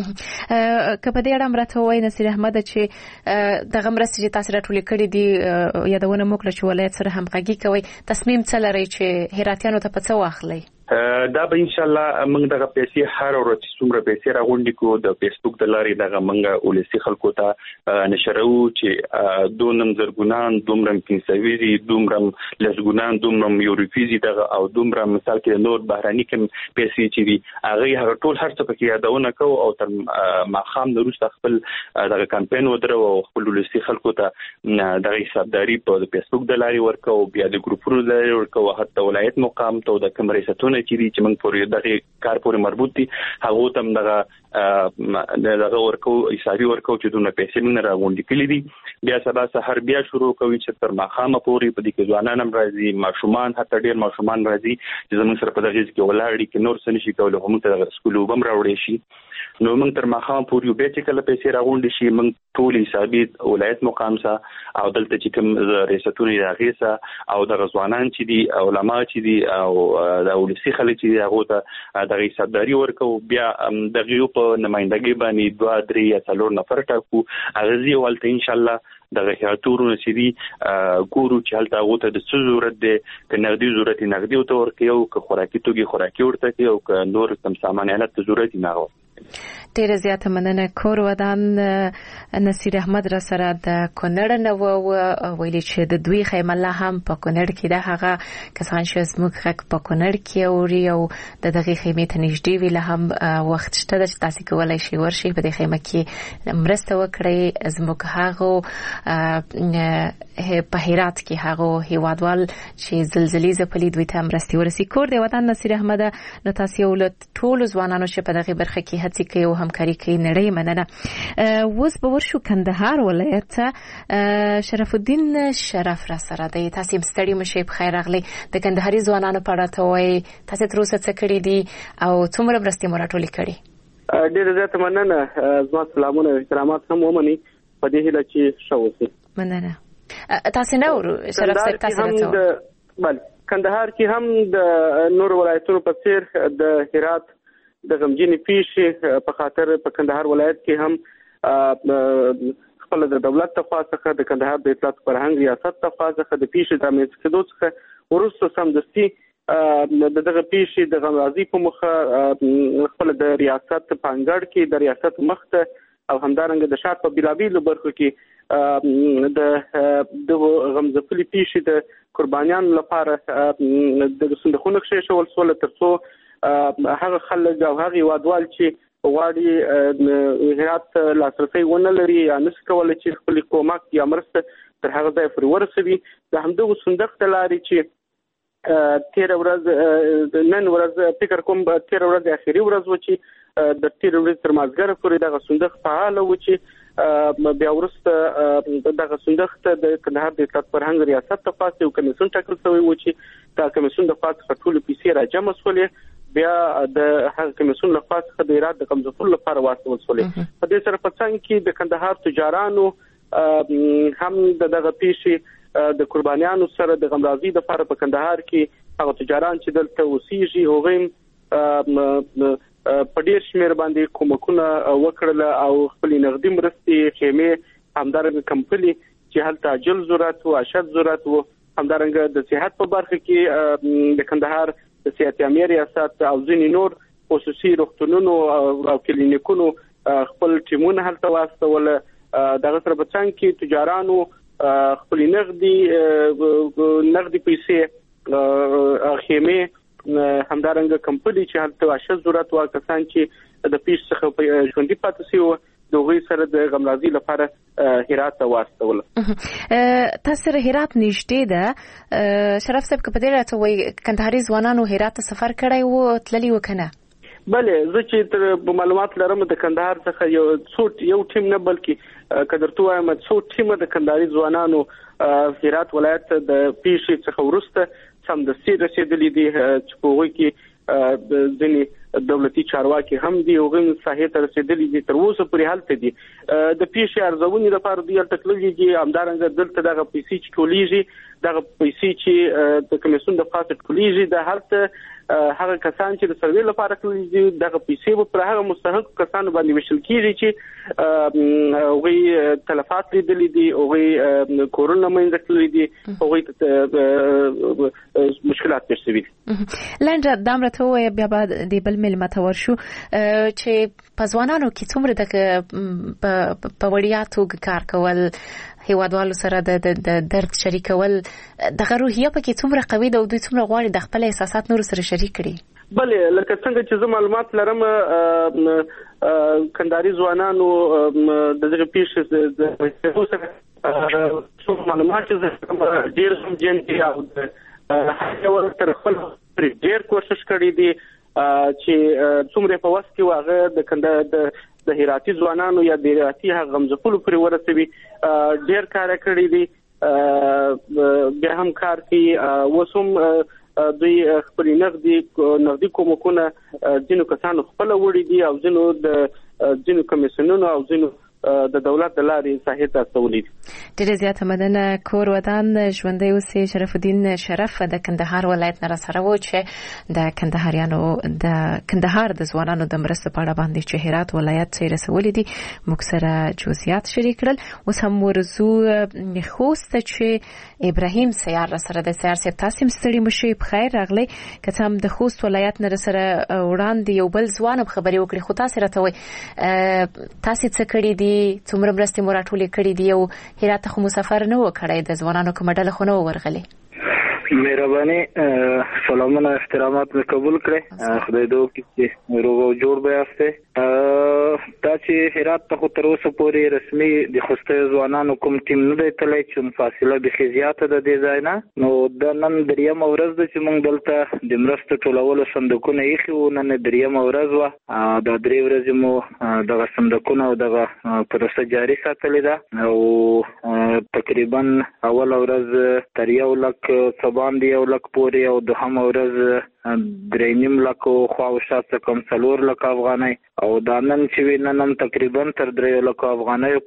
که په دې اړه مرته وای نصیر احمد چې د غمرستي چې تاسو راټولې کړې دي یادونه موکړه چې ولایت سره همغږي کوي تصمیم څه لري چې هراتیانو ته په څه واخلي؟ دا به ان شاء الله موږ دغه پیسې هر ورځ څومره پیسې راغونډې کو د فیسبوک د لارې دغه موږ ولسی خلکو ته نشرو چې دونم زرګونان دومره پنځوي دومره لزګونان دومره یورپیزي دغه او دومره مثال کې نور بهراني کوم پیسې چې دي هغه ټول هر څه پکې یادونه کو او تر ماخام وروسته خپل دغه کمپاین ودرو او خپل ولسی خلکو ته دغه حسابداري په فیسبوک د لارې ورکو بیا د ګروپونو د لارې ورکو حتی ولایت مقام ته د کمرېستون چې موږ پورې دغه کار پورې مربوط دي هغه تم دغه ورکو حسابي ورکو چې دونه پیسې موږ راغونډې کړې دي بیا سبا سحر بیا شروع کوي چې تر ماخامه پورې په دې کې ځوانان هم راځي ماشومان حتی ډېر ماشومان راځي چې زموږ سره په دغه کې ولاړ کې نور څه نشي کولای هم ته د سکول وبم راوړي شي نو موږ تر ماخامه پورې به چې کله پیسې راغونډې شي موږ ټول حسابي ولایت مقام سره او دلته چې کوم ریاستونه راغیسه او د ځوانان چې دي علما چې دي او د ولسی خلک چې هغه ته د حسابداري ورکو بیا دغه په نمائندګي باندې 2-3 یا 4 نفر ټاکو هغه زی ولته ان شاء الله دغه هاتورونه چې دي ګورو چې هلته هغه ته د څه ضرورت دی ک نقدي ضرورت نقدي او ورکیو ک خوراکي توګي خوراکي ورته کې او ک نور کم سامانیات ضرورت نه غو. ډیره زیاته مننه کور ودان نصیر احمد را سره د کونړ نه ویلي چې د دوی خیمه لا هم په کونړ کې ده هغه کسان چې زموږ حق په کونړ کې اوري او د دغه خیمه ته نږدې وی له هم وخت شته چې تاسو کولای شئ ورشي په دې خیمه کې مرسته وکړئ زموږ هغه په هرات کې هغه هیوادوال چې زلزلې زپلې دوی ته مرستي ورسي کور دی ودان نصیر احمد نو تاسو ولت ټول ځوانانو چې په دغه برخه کې هڅې کوي او همکاري کوي نړۍ مننه. اوس به ورشو کندهار ولایت شرف الدین شرف را سره دی تاسو ستړي مشه په خیر اغلی د کندهاري ځوانانو په اړه ته وایي تاسو تر اوسه څه کړی دي او څومره مرستې مو راټولې کړې؟ ډېر زیات مننه زما سلامونه او احترامات هم ومني په دې هیله چې ښه اوسئ. مننه. تاسو نه ورو شرف صاحب تاسو نه بل کندهار کې هم د نور ولایتونو په څیر د هرات د غمجنې پیښې په خاطر په کندهار ولایت کې هم خپل د دولت تخوا څخه د کندهار د اطلاعات فرهنګ ریاست تخوا څخه د پیښې د امنیت کېدو څخه وروسته سمدستي دغه پیښې د غمرازي په مخه خپل د ریاست پانګړ کې د ریاست مخته او همدارنګه د شات په بلابیلو برخو کې د غمزفلي پیښې د قربانیانو لپاره د صندوقونو کې شول سول ترڅو هغه خلک او هغه وادوال چې غواړي هرات لاسرسي ونه لري یا نس کولای چې خپل کومک یا مرسته تر هغه ځای پورې ورسوي د همدغه صندوق ته لاري چې 13 ورځ نن ورځ فکر کوم 13 ورځ اخیری ورځ و چې د 13 ورځې تر مازګر پورې دغه صندوق فعال و چې بیا ورسته دغه صندوق ته د کندهار د اطلاعات فرهنګ ریاست ته پاسه یو کمیسیون ټاکل شوی و چې دا کمیسیون د پاسه ټول پیسې را جمع شولې بیا د هغه کمیسیون له پاسه د ایراد د کمزورۍ لپاره واستول شولې په دې سره په څنګه کې د کندهار تجارانو هم دغه پیښې د قربانیانو سره د غمرازي د لپاره په کندهار کې هغه تجاران چې دلته اوسېږي هغه په ډیر شمیر باندې کومکونه وکړل او خپل نقدي مرستې خیمه همدارنګه کمپنی چې هلته عاجل ضرورت او اشد ضرورت وو. همدارنګه د صحت په برخه کې د کندهار د صحت عامه ریاست او ځینې نور خصوصي روغتونونو او کلینیکونو خپل ټیمونه هلته واستول. دغه سره په څنګه کې تجارانو خپل نقدي پیسې خیمه همدارنګه کمپنی چې هلته اشد ضرورت وا کسان چې د پیش څخه په ژوندۍ پاتې شو دوی سره د غمرازي لپاره هرات ته واستول. تاسو هرات نږدې ده شرف صاحب کپدې راته وای کندهاري ځوانانو هرات ته سفر کړی وو تللی وکنه؟ بله زه چې تر معلومات لرم د کندهار څخه یو ټیم نه بلکې کدرته وایم څو ټیم د کندهاري ځوانانو هرات ولایت د پیښې څخه ورسته سم د سیر رسیدلې دي چې په وګړي کې د ځینې دولتي چارواکي هم دی او غن صحیح تر رسیدلې دي تر اوسه پرې حالت دي د پیښې ارزونې لپاره د تکلیف دي همدارنګه دلته دغه پیسې چې ټولېږي دغه پیسې چې د کمیسیون د خاص ټولېږي د حالت هغه کسان چې د سروې لپاره کړي دغه پیسې په هغه مستحق کسانو باندې وشل کیږي چې وګړي تلفات لیدلې دي او کورونا منځ کړلې دي او مشکلات پیښ شوي لنډه دامرته وي بیا بعد دی بل ملمت ورشو چې پزوانانو کې څومره د په وړیاتو کار کول هیوادوالو سره د درد شریکول د روحیه پکې څومره قوي ده او دوی څومره غواړي د خپل احساسات نور سره شریک کړي؟ بله لکه څنګه چې زه معلومات لرم کندهاري ځوانانو د دغه پیښې سره معلومات چې ډېر غمجن دي او هغه ورته خپل ډېر کوشش کړی دي چې څومره په واسه کې واغه د هراتي ځوانانو یا د هراتي غمزپلو پر ورسوي ډېر کار کړی دي به هم کار کوي وسوم دوی خپل نقدي کومکونه ځینو کسانو خپل وړي دي او ځینو کمیسیونونو او ځینو د دولت د لارې صحیح تاسولې ډېر زیات مدنه کور ودان ژوندۍ اوسې شرف الدین شرف د کندهار ولایت نه سره و چې د کندهاریانو د کندهار د ځوانانو د مرستې په اړه باندې چې هرات ولایت څخه رسولې دي موږ سره جزئیات شریک کړل. اوس هم ورزو خوست چې ابراهیم سیار سره د سیار سیب تاسو مستړي مشي په خیر راغلی که هم د خوست ولایت نه سره وړاندې یو بل ځوان خبري وکړي خو تاسو راته وای تاسو څه کړی دي څومره مرستې مو راټولې کړې دي او هرات خو مسافر نه و کړی د ځوانانو کومه ډله خو نه ورغلي؟ مهرباني سلامونه احترامات مې قبول کړئ خدای دې وکړي چې روغ او جوړ به یاستئ. دا چې هرات ته خو تر اوسه پورې رسمي د خوستي ځوانانو کوم ټیم نه دی تللی چې فاصله بېخي زیاته ده دې ځای نه نو د نن دریمه ورځ ده چې موږ دلته د مرستو ټولولو صندوقونه ایښي وو نن دریمه ورځ وه دا 3 ورځې مو دغه صندوقونه او دغه پروسه جاري ساتلې ده او تقریبا اوله ورځ تر 1 لک باندې 1 لک پورې او دوهمه ورځ 3.5 لک خواوشا څخه کم 4 لک افغانۍ او دا نن چې نن تقریبا تر 3 لک افغانۍ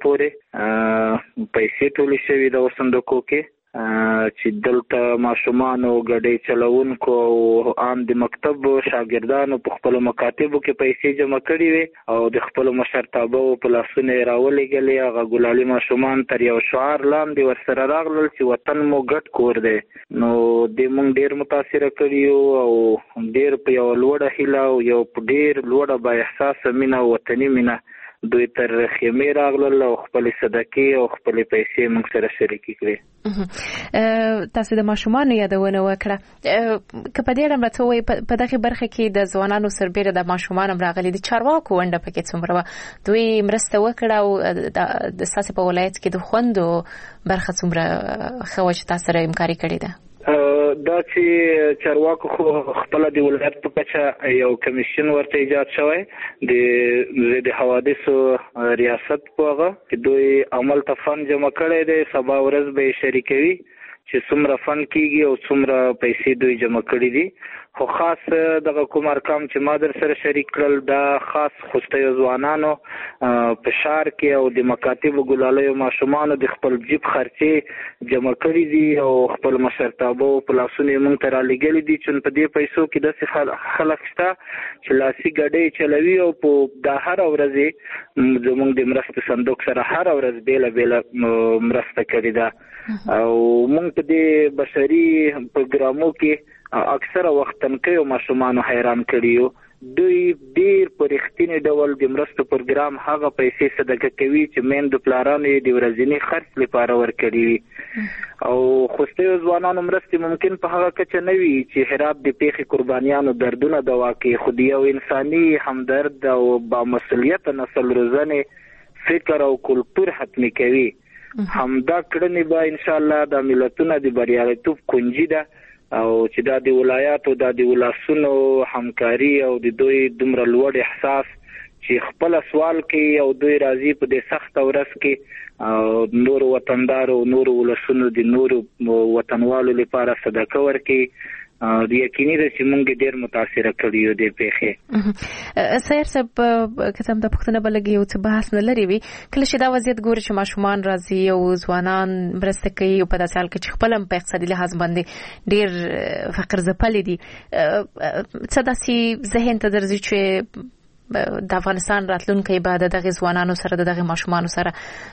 پورې پیسې ټولې شوې د صندوقو کې چې دلته ماشومان او غړي چلوونکو او عام د مکتب شاګردانو په خپل مکاتبو کې پیسې جمع کړې وي او د خپل مشرتابه په لاسونه راولېږلې هغه ګلالي ماشومان تر یو شعار لاندې ورسره راغلل چې وطن مو ګډ کور دی نو د مونږ ډېر متاثر کړیو او ډېر په یو لوړه هیله او یو ډېر لوړه با احساس مینه وطني مینه دوی تر خیمې راغلل او خپل صدقې او خپل پیسې موږ سره شریکې کړې. تاسو د ماشومان یادونه وکړه که په دې اړه راته وایي په دغه برخه کې د ځوانانو سربېره د ماشومان هم راغلي دي چارواکو ونډه پکې څومره دوی مرسته وکړه او د ستاسو په ولایت کې د خوندو برخه څومره ښه وه چې تاسو سره همکاري کړې ده؟ دا چې چارواکو خو خپل د ولایت په کچه یو کمیشن ورته ایجاد شوی د حوادثو ریاست په هغه چې دوی عمل ته فند جمع کړی دی سبا ورځ به شریکوي چې څومره فند کیږي او څومره پیسې دوی جمع کړي دي خو خاص دغه کوم ارقام چې ما در سره شریک کړل دا خاص خوسته ځوانانو په شهر کې او د مکاتب ګلالیو ماشومان د خپل جیب خرچې جمع کړی دي او خپل مشرتابه په لاسونو موږ ته را لګلې دي چې په دې پیسو کې د خلک شته چې لاسي ګاډي چلوي او په د هر ورځ زموږ د مرستې صندوق سره هر ورځ بیل مرسته کړې ده او موږ په دې بشري پروګرامو کې اکثره وخت تنکیو ماشومانو حیران کړیو دوی ډیر په رښتینی ډول د مرستو پروګرام هغه پیسې صدقه کوي چې میندو پلارانو د ورځني خرڅ لپاره ورکړي او خوستیو ځوانانو مرستې ممکن په هغه کچه نه وي چې هرات د پیښې قربانیانو دردونه دوا کوي خو د یو انساني همدرد او با مسؤلیت نسل روزنې فکر او کلتور حتمی کوي همدا کړنې به ان شاء الله د ملتونو د بریالیتوب کنجي ده او چې دا د ولایاتو د ولاسونو همکاري او د دوی دومره لوړ احساس چې خپل سوال کوي او دوی راځي په دې سخت ورځ کې نور وطندار او نور ولاسونو د نور وطنوالو لپاره صدقه ورکړي د یقیني د چې موږ ډیر متاثر کړیو د پیښې سیر سب کتم د پښتنه بلګي او څه بحث نه لري وی کله چې دا وضعیت ګوري چې ماشومان راځي او ځوانان مرسته کوي او په داسې حال کې چې خپل په اقتصادي لحاظ باندې ډیر فقر ځپلي دي څه داسې ذهن ته درځي چې د افغانستان راتلونکي بعد دغه ځوانانو سره دغه ماشومان سره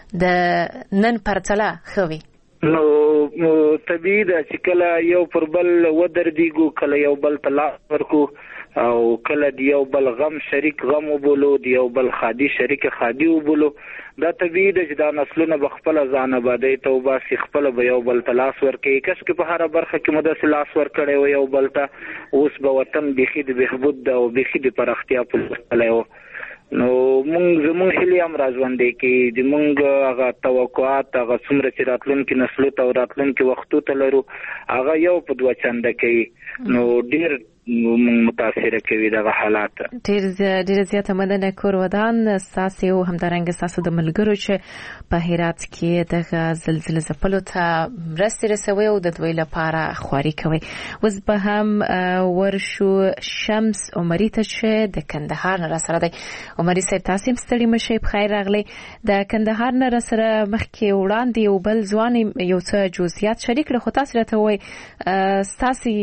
د نن پرتله خوي نو طبيعي ده چې کله یو پر بل ودرېږو کله یو بل طلاق ورکو او کله د یو بل غم شریک غم وبولو د یو بل خادي شریک خادي وبولو دا طبيعي ده چې دا نسلونه بخپل ځان آبادی ته وباسي خپل به یو بل تلاش ورکړي کس کې په هر برخه کې مدرسې لاس ورکړي او یو بل ته اوس به وطن بخي د بهبود او بخي د پرختیا په لور نو زموږ هلي هم راځوندې کې د موږ هغه توقعات هغه څومره چې راتلونکي نسلو ته او راتلونکي وختو ته لرو هغه یو په دوه چنده کوي نو ډیر متاثر کوي دغه حالات ډیر زیاته مننه کور ودان ساسي او همدارنګ ساسو د ملګرو چې په هرات کې دغه زلزلې زپلو ته مرستې رسوي او د دوی لپاره خواري کوي اوس به هم ورشو شمس عمري ته چې د کندهار نه سره دی عمري صاحب تاسو هم ستړي مشه په خیر راغلي د کندهار نه سره مخکې وړاندې یو بل ځوان یو څه جزئیات شریک له خو تاسو راته وای تاسو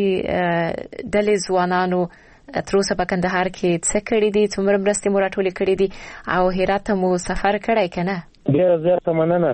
د ځوانانو تر اوسه په کندهار کې څه کړی دي څومره مرستې مو راټولې کړې دي او هرات ته مو سفر کړی کنه ډیره زیاته مننه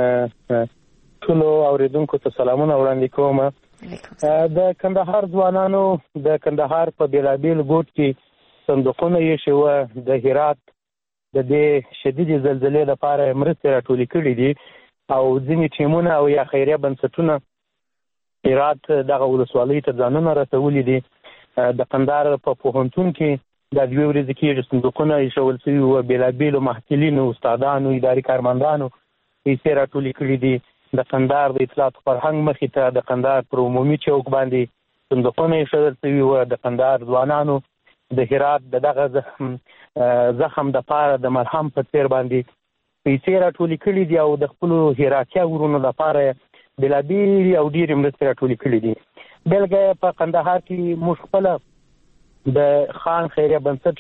ټولو اوریدونکو ته سلامونه وړاندې کوم د کندهار ځوانانو د کندهار په بیلابیل ګوټ کې صندوقونه یې شو د هرات د دې شدید زلزلې لپاره مرستې راټولې کړې دي او ځینې ټیمونه او یا خیریه بنسټونه هرات دغه ولسوالۍ ته ځانونه رسولي دي د قندهار په پوهنتون کې د دوی ورځې کې صندوقونه ایښول شوي او بیلابیلو محصلینو استادانو اداري کارمندانو پیسې راټولې کړې دي د قندهار د اطلاعات فرهنګ مخې ته د قندهار پر عمومي چوک باندې صندوقونه ایښول شوي او د قندهار ځوانانو د هرات دغه زخم د پاره د مرهم په څیر باندې پیسې راټولې کړې دي او د خپل هراتیا ورونو لپاره بیلابیل او ډېرې مرستې راټولې کړې دي بلګه په قندهار کې مشکله د خان خیریه بنسټ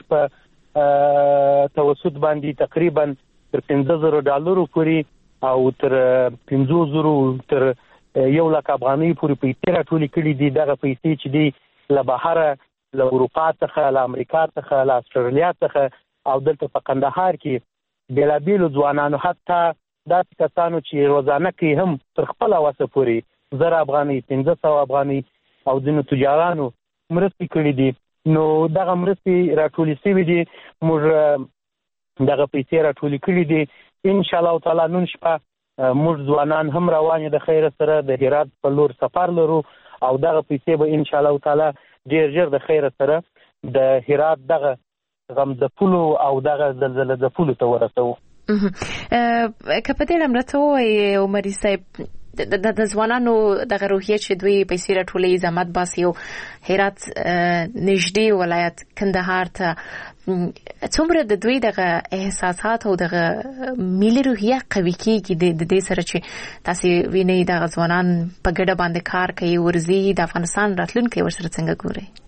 په توسط باندې تقریبا تر $15,000 پورې او تر 5,000 تر 1,00,000 افغانۍ پورې پیسې راټولې کړې دي دغه پیسې چې دي له بهره له اروپا څخه له امریکا څخه له استرالیا څخه او دلته په قندهار کې بیلابیلو ځوانانو حتی داسې کسانو چې روزانه کې هم تر خپل وسه پورې 1,000 افغانۍ 1500 افغانۍ او ځینو تجارانو مرستې کړې دي نو دغه مرستې راټولې شوې دي موږ دغه پیسې راټولې کړې دي ان شاء الله تعالی نن شپه موږ ځوانان هم روان د خیر سره د هرات په لور سفر لرو او دغه پیسې به ان شاء الله تعالی ډیر ژر د خیر سره د هرات دغه غم ځپلو او دغه زلزلې ځپلو ته ورسوو کپه دې لمرته وای عمري صاحب د ځوانانو دغه روحیه چې دوی پیسې راټولې زحمت باسي او هرات نږدې ولایت کندهار ته څومره د دوی دغه احساسات او دغه ملي روحیه قوي کیږي د دې سره چې تاسو وینئ دغه ځوانان په ګډه باندې کار کوي ورزي د افغانستان راتلونکي ورسره څنګه ګوري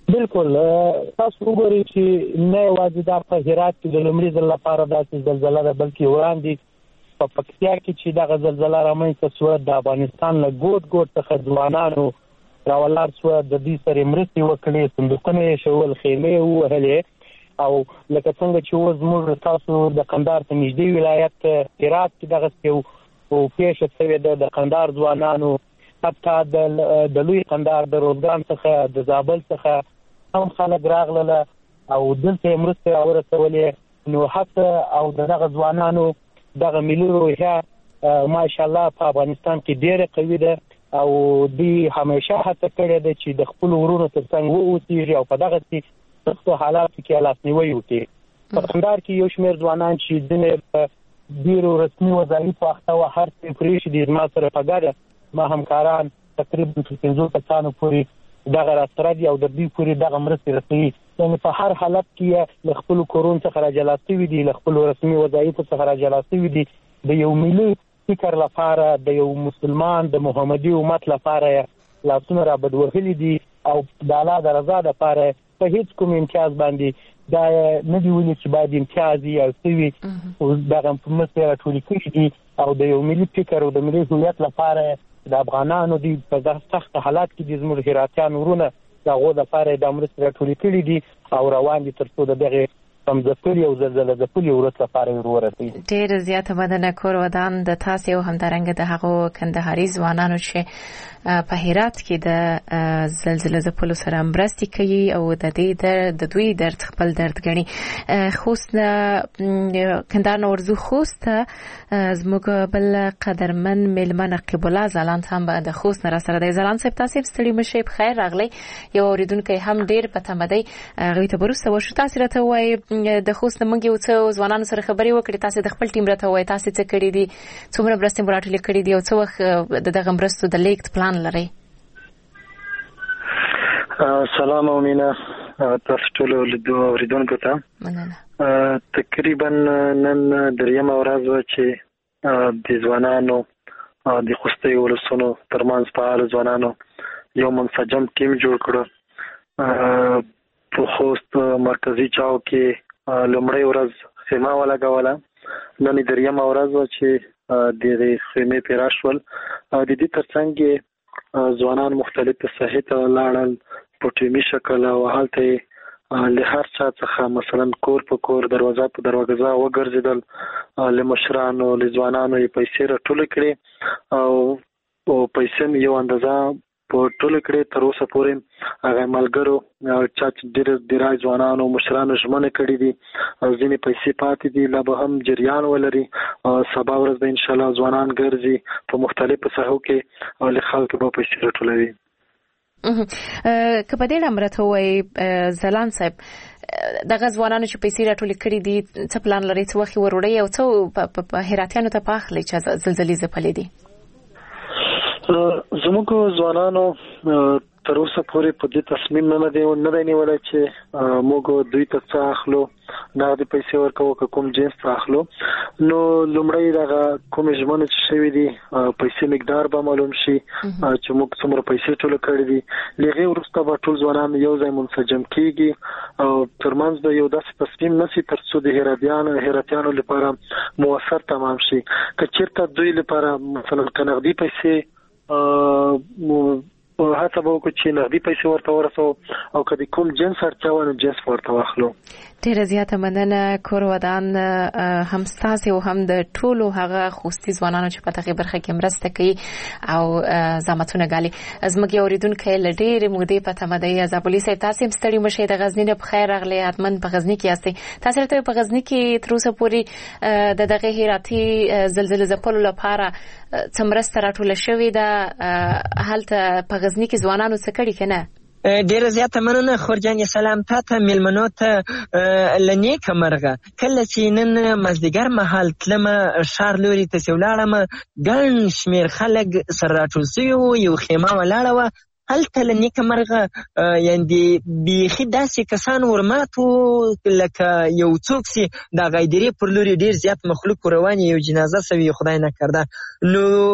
بالکل تاسو وګورئ چې نه یوازې دا په هرات کې د لومړي ځل لپاره داسې زلزله ده بلکې وړاندې په پکتیا کې چې دغه زلزله رامنځته شوه د افغانستان له ګوټ ګوټ څخه ځوانانو راولاړ شوه د دوی سره مرستې وکړې صندوقونه یې شول خیمې یې ووهلې او لکه څنګه چې اوس زموږ تاسو د کندهار په نږدې ولایت هرات کې دغسې یو پیښه شوې ده د کندهار ځوانانو حتی د لوی کندهار د روزګان څخه د زابل څخه هم خلک راغله او دلته مرستې راورسولې نو حتی او دغه ځوانانو دغه ملي روحیه ماشاءالله په افغانستان کې ډېره قوي ده او دوی همیشه هڅه کړې ده چې د خپلو ورونو تر څنګ واوسېږي او په دغسې سختو حالاتو کې لاسنیوی وکړي. په کندهار کې یو شمېر ځوانان چې ځینې په ډېرو رسمي وظایفو اخته وه هر څه پرېښي دي زما سره په ګډه ما همکاران تقریبا 15 کسانو پورې دغه راسره دي او د دوی پورې دغه مرستې رسوي. یعنې په هر حالت کې له خپلو کورونو څخه راجلا شوي دي له خپلو رسمي وظایفو څخه راجلا شوي دي د یو ملي فکر لپاره د یو مسلمان د محمدي امت لپاره لاسونه رابد وهلي دي او د الله د رضا لپاره په هیڅ کوم امتیاز باندې دا نه دی ویلي چې باید امتیاز یې او څه وي دغه مرستې راټولې کړي دي او د یو ملي فکر او د ملي هویت لپاره د افغانانو دی په دغه سخت حالات کې د زموږ هراتیان ورونه د هغو لپاره د مرستې راټولې کړي دي او روان دي تر څو د دغې کمزپلي او زلزله ځپلي ورځ لپاره یې ورسېږي. ډېره زیاته مننه کور ودان د تاسې او همدارنګه د هغو کندهاري ځوانانو چې په هرات کې د زلزله ځپلو سره مرستې کوي او د دوی درد خپل درد ګڼي. خوست کندهار نه ورځو خوست زموږ بل قدرمن میلمه نقیب الله ځلاند هم د خوست نه راسره دی. ځلاند صاحب تاسې ستړي مشئ په خیر راغلی. یو اورېدونکی هم ډېر په تمه دی هغوی ته به وروسته وشو. تاسې راته ووایئ د خوست نه موږ یو څه ځوانانو سره خبرې وکړې تاسې د خپل ټیم راته ووایئ تاسې څه کړي دي څومره مرستې مو راټولې کړي دي او څه وخت د دغه مرستو د لیږد پلان لرئ. سلام او مینه تاسو ټول اوریدونکو ته مننه. تقریبا نن دریمه ورځ وه چې د ځوانانو د خوستي ولسونو ترمنځ فعال ځوانانو یو منسجم ټیم جوړ کړو. په خوست مرکزي چاو کې لومړی ورځ خیمه ولګوله. نن دریمه ورځ وه چې د خیمې پیرا شول او د دې ترڅنګ ځوانان مختلفې ساحې ته ولاړل په ټیمي شکل او هلته یې له هر چا څخه مثلا کور په کور دروازه په دروازه وګرځېدل له مشرانو له ځوانانو یې پیسې راټولې کړې او پیسې مې یو اندازه په ټولو کړې تر اوسه پورې هغه ملګرو چا چې ډېر ځوانانو مشرانو ژمنې کړي دي او ځینې پیسې پاتې دي لا به هم جریان ولري. سبا ورځ به انشاءالله ځوانان ګرځي په مختلفو ساحو کې او له خلکو به پیسې راټولوي. که په دې ډول راته ووایئ ځلاند صاحب دغه ځوانانو چې پیسې راټولې کړي دي څه پلان لري څه وخت یې وروړئ او څه هراتیانو ته په اخلئ چې زلزلې ځپلې دي. زموږ ځوانانو تر اوسه پورې په دې تصمیم نه دی نیولی چې موږ دوی ته څه اخلو نغدي پیسې ورکوو که کوم جنس ته اخلو. نو لومړی دغه کومې ژمنې چې شوي دي پیسې مقدار به معلوم شي چې موږ څومره پیسې ټوله کړي دي. له هغې وروسته به ټول ځوانان یو ځای منسجم کېږي او ترمنځ به یو داسې تصمیم نه شي تر څو د هراتیانو لپاره مؤثر تمام شي. که چېرته دوی لپاره مثلا که نغدي پیسې هڅه به وکړو چې نغدي پیسې ورته ورسوو او که د کوم جنس اړتیا وه نو جنس ورته واخلو. ډېره زیاته مننه کور ودان هم ستاسې او هم د ټولو هغه خوستي ځوانانو چې په دغې برخه کې مرسته کوي او زحمتونه ګالي. زموږ یو اورېدونکی له ډېرې مودې په تمه دی. عزابولي صاحب تاسې هم ستړي مه شئ د غزني نه په خیر راغلی. حتما په غزني کې یاستئ. تاسې راته په غزني کې تر اوسه پورې د دغې هراتي زلزلې ځپلو لپاره څه مرسته راټوله شوې ده هلته په غزني کې ځوانانو څه کړي که نه؟ ډیره زیاته مننه خورجان سلام تاته میلمنو ته لنیکه مرغه. کله چې نن مازدیګر مهال تلمه ښار لوري ته چې ولاړم ګڼ شمېر خلک سره راټول سوي وو یو خیمه ولاړه وه هلته لنیکه مرغه یعنې بیخي داسې کسان ورمات وو لکه یو څوک چې د غایدرې پر لوري ډېر زیات مخلوق روان یو جنازه سوي خدای نکرده. نو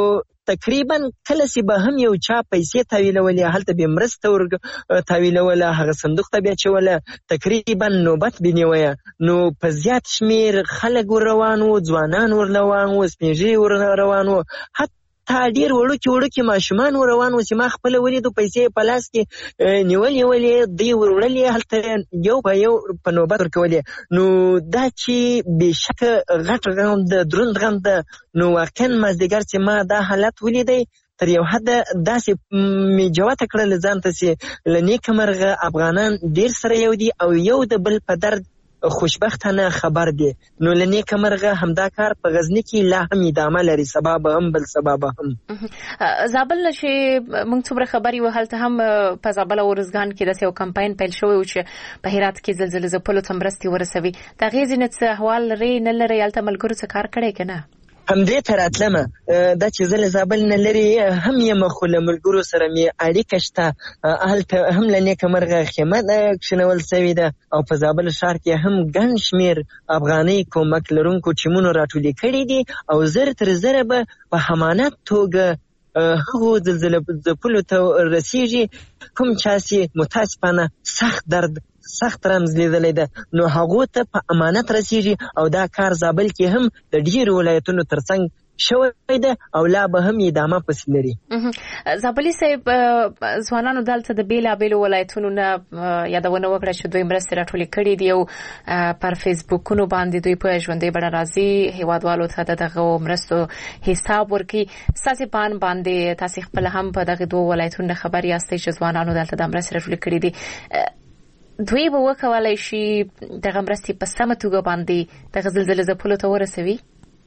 تقریبا کله چې به هم یو چا پیسې تاویلولې هلته به مرسته تاویلوله هغه صندوق ته بیا چوله تقریبا نوبت بنیوه نو په زیات شمیر خلک ور روان وو ځوانان ور روان وو سپینږیري ور روان وو تا ډیر وړوکي ماشومان ور روان وو چې ما خپل ولیدو پیسې په لاس کې نیولې دوی وړلې هلته یو په یو په نوبت ورکولې نو دا چې بېشکه غټ غم د دروند غم ده نو واقعا مازدیګر چې ما دا حالت ولیدی تر یو حد داسې مې جواته کړل ځان ته چې له نیکه مرغه افغانان ډیر سره یو دي او یو د بل په درد خوشبختانه خبر دی نو له نیکه مرغه همدا کار په غزني کې لا هم ادامه لري سبا به هم بل سبا به هم زابل چې موږ څومره خبري و هلته هم په زابل او ارزګان کې داسې یو کمپاین پیل شوی و چې په هرات کې زلزلې ځپلو ته مرستې ورسوي د هغې ځینې څه احوال لري نه لري هلته ملګرو څه کار کړی که نه همدې ته راتلمه دا چې زه له زابل نه لرې هم یم خو له ملګرو سره مې اړیکه شته هلته هم له نیکه مرغه خیمه کښېنول سوې ده او په زابل ښار کې هم ګڼ شمېر افغاني کومک لرونکو ټیمونو راټولې کړي دي او زر تر زره به په امانت توګه هغو زلزله ځپلو ته رسیږي کوم چا چې متاسفانه سخت رمز لیدلی ده نو هغو ته په امانت رسیږي او دا کار زابل کې هم د ډیرو ولایتونو ترڅنګ شوی ده او لا به هم ادامه پسې لري زابلي صاحب ځوانانو دلته د بیلابیلو ولایتونو نه یادونه وکړه چې دوی مرستې راټولې کړي دي او پر فیسبوکونو باندې دوی په ژوندۍ بڼه راځي هیوادوالو ته د دغه مرستو حساب ورکوي ستاسې په ان باندې تاسې خپله هم په دغه دوه ولایتونو نه خبر یاستئ چې ځوانانو دلته د مرستې راټولې کړي دي دوی به وکولی شي دغه مرستې په سمه توګه باندې دغه زلزلې ځپلو ته ورسوي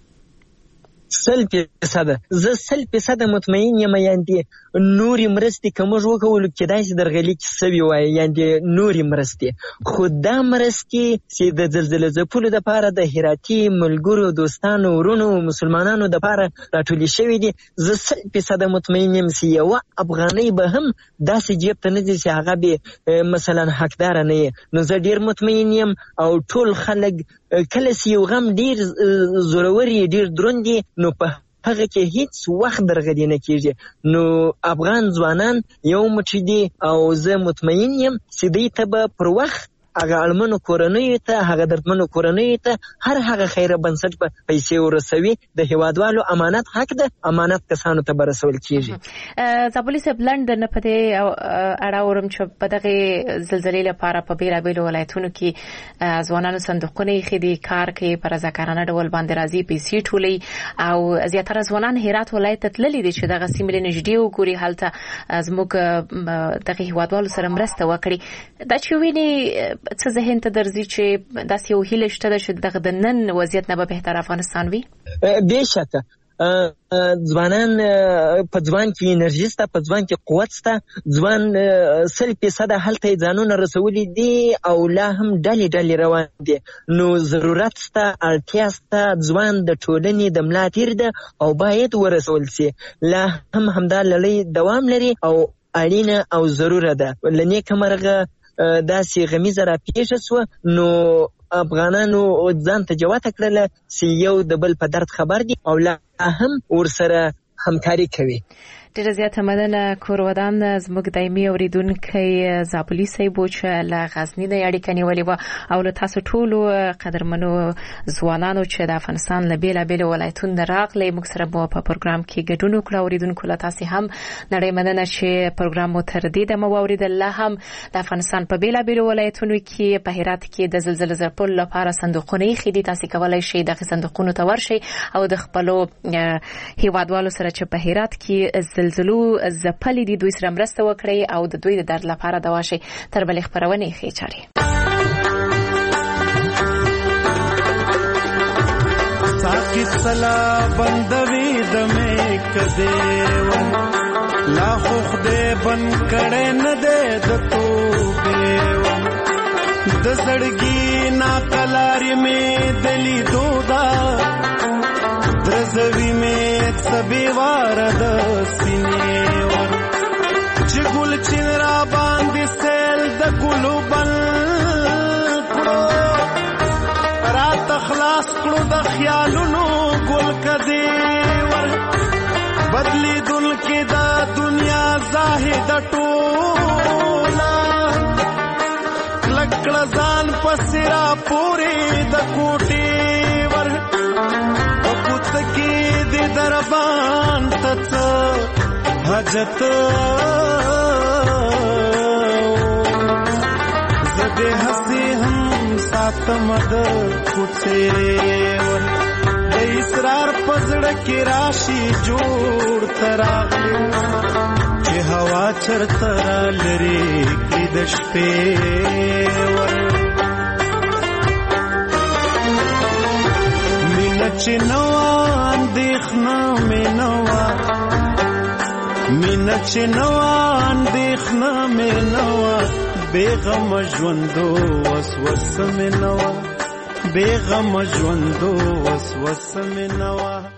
100% زه 100% مطمئن یم یعنې نورې مرستې که موږ وکولو کېدای شي درغلي کې سوي وایي یعنې نورې مرستې خو دا مرستې چې د زلزلې ځپلو دپاره د هراتي ملګرو دوستانو ورونو مسلمانانو دپاره راټولې شوي دي زه 100% مطمئن یم چې یوه افغانۍ به هم داسې جیب ته نه ځي چې هغه به مثلا حقداره نه یې نو زه ډېر مطمئن یم او ټول خلک کله چې یو غم ډیر زورور ډیر دروند دی نو په هغه کې هیڅ وخت درغلي نه کیږي نو افغان ځوانان یو موټی دي او زه مطمئن یم چې دوی ته به پر وخت هغه اړمنو کورنیو ته هغه دردمنو کورنیو ته هر هغه خیره بنسټ به پیسې ورسوي د هیوادوالو امانت حق ده امانت کسانو ته به رسول کیږي زابلي صاحب لنډ نه پدې اړه ورم چې په دغه زلزلې لپاره په بیلابیلو ولایتونو کې ځوانانو صندوقونه یې دي کار کوي په رضاکارانه ډول باندې راځي پیسې ټولوي او زیاتره ځوانان هرات ولایت ته تللي دي چې دغه سیمې نږدې وګوري هلته زموږ دغه هیوادوالو سره مرسته وکړي دا چې ویني څه ذهن ته درځي چې داسې یو هیله شته ده چې دغه د نن وضعیت نه به بهتر افغانستان وي بېشکه ځوانان په ځوان کې انرژي سته په ځوان کې قوت سته ځوان 100% هلته یې ځانونه رسولي دي او لا هم ډلې روان دي نو ضرورت سته اړتیا سته ځوان د ټولنې د ملا تیر ده او باید ورسول سي لا هم همدا لړۍ دوام لري او اړینه او ضروره ده له نیکه مرغه داسې غمیزه را پیښه سوه نو افغانانو ځان ته جواته کړله چې یو د بل په درد خبر دي او لا هم ورسره همکاري کوي ډیره زیاته مننه کورودان زموږ دایمي اوریدونکی زابلي صاحب چې له غزني نه اړیکه نیولې وه او له تاسو ټولو قدرمنو ځوانانو چې د افغانستان له بیلابیلو ولایتونو راغلئ موږ سره مو په پروګرام کې ګډون وکړه اوریدونکو له تاسې هم نړۍ مننه چې پروګرام مو تر دې دمه واورېدل لا هم د افغانستان په بیلابیلو ولایتونو کې په هرات کې د زلزلې ځپلو لپاره صندوقونه ایښي دي تاسې کولی شئ دغه صندوقونو ته ورشئ او د خپلو هیوادوالو سره چې په هرات کې زلزلو ځپلي دي دوی سره مرسته وکړئ او د دوی د درد لپاره دوا شئ تر بلې خپرونې ښې چارې ساقي سلا بندوي د مې کدی لا خو خدای بن کړه نه ده د توبه د زړګي نا کلاري مې دلی دودا درزوی میں سبی وارد سینے ور چې ګل چین را باندې سیل د ګلو بل کړو رات خلاص کړو د خیالونو ګل کدی ور بدلی شاهد ټوله لکړه ځان پسرا پوری د کوټي ور او کوڅ کې د دربان تڅ حاجت زده هسي هم ساتم د کوڅې ور د اسرار پزړه کې راشي جوړ تراغلو چې هوا چرته لري کې د شپې ور مینه چې نو اندېښنه مې نوا مینه چې نو اندېښنه مې نوا بیغم ژوندو وسوسه مې نوا بیغم ژوندو وسوسه مې نوا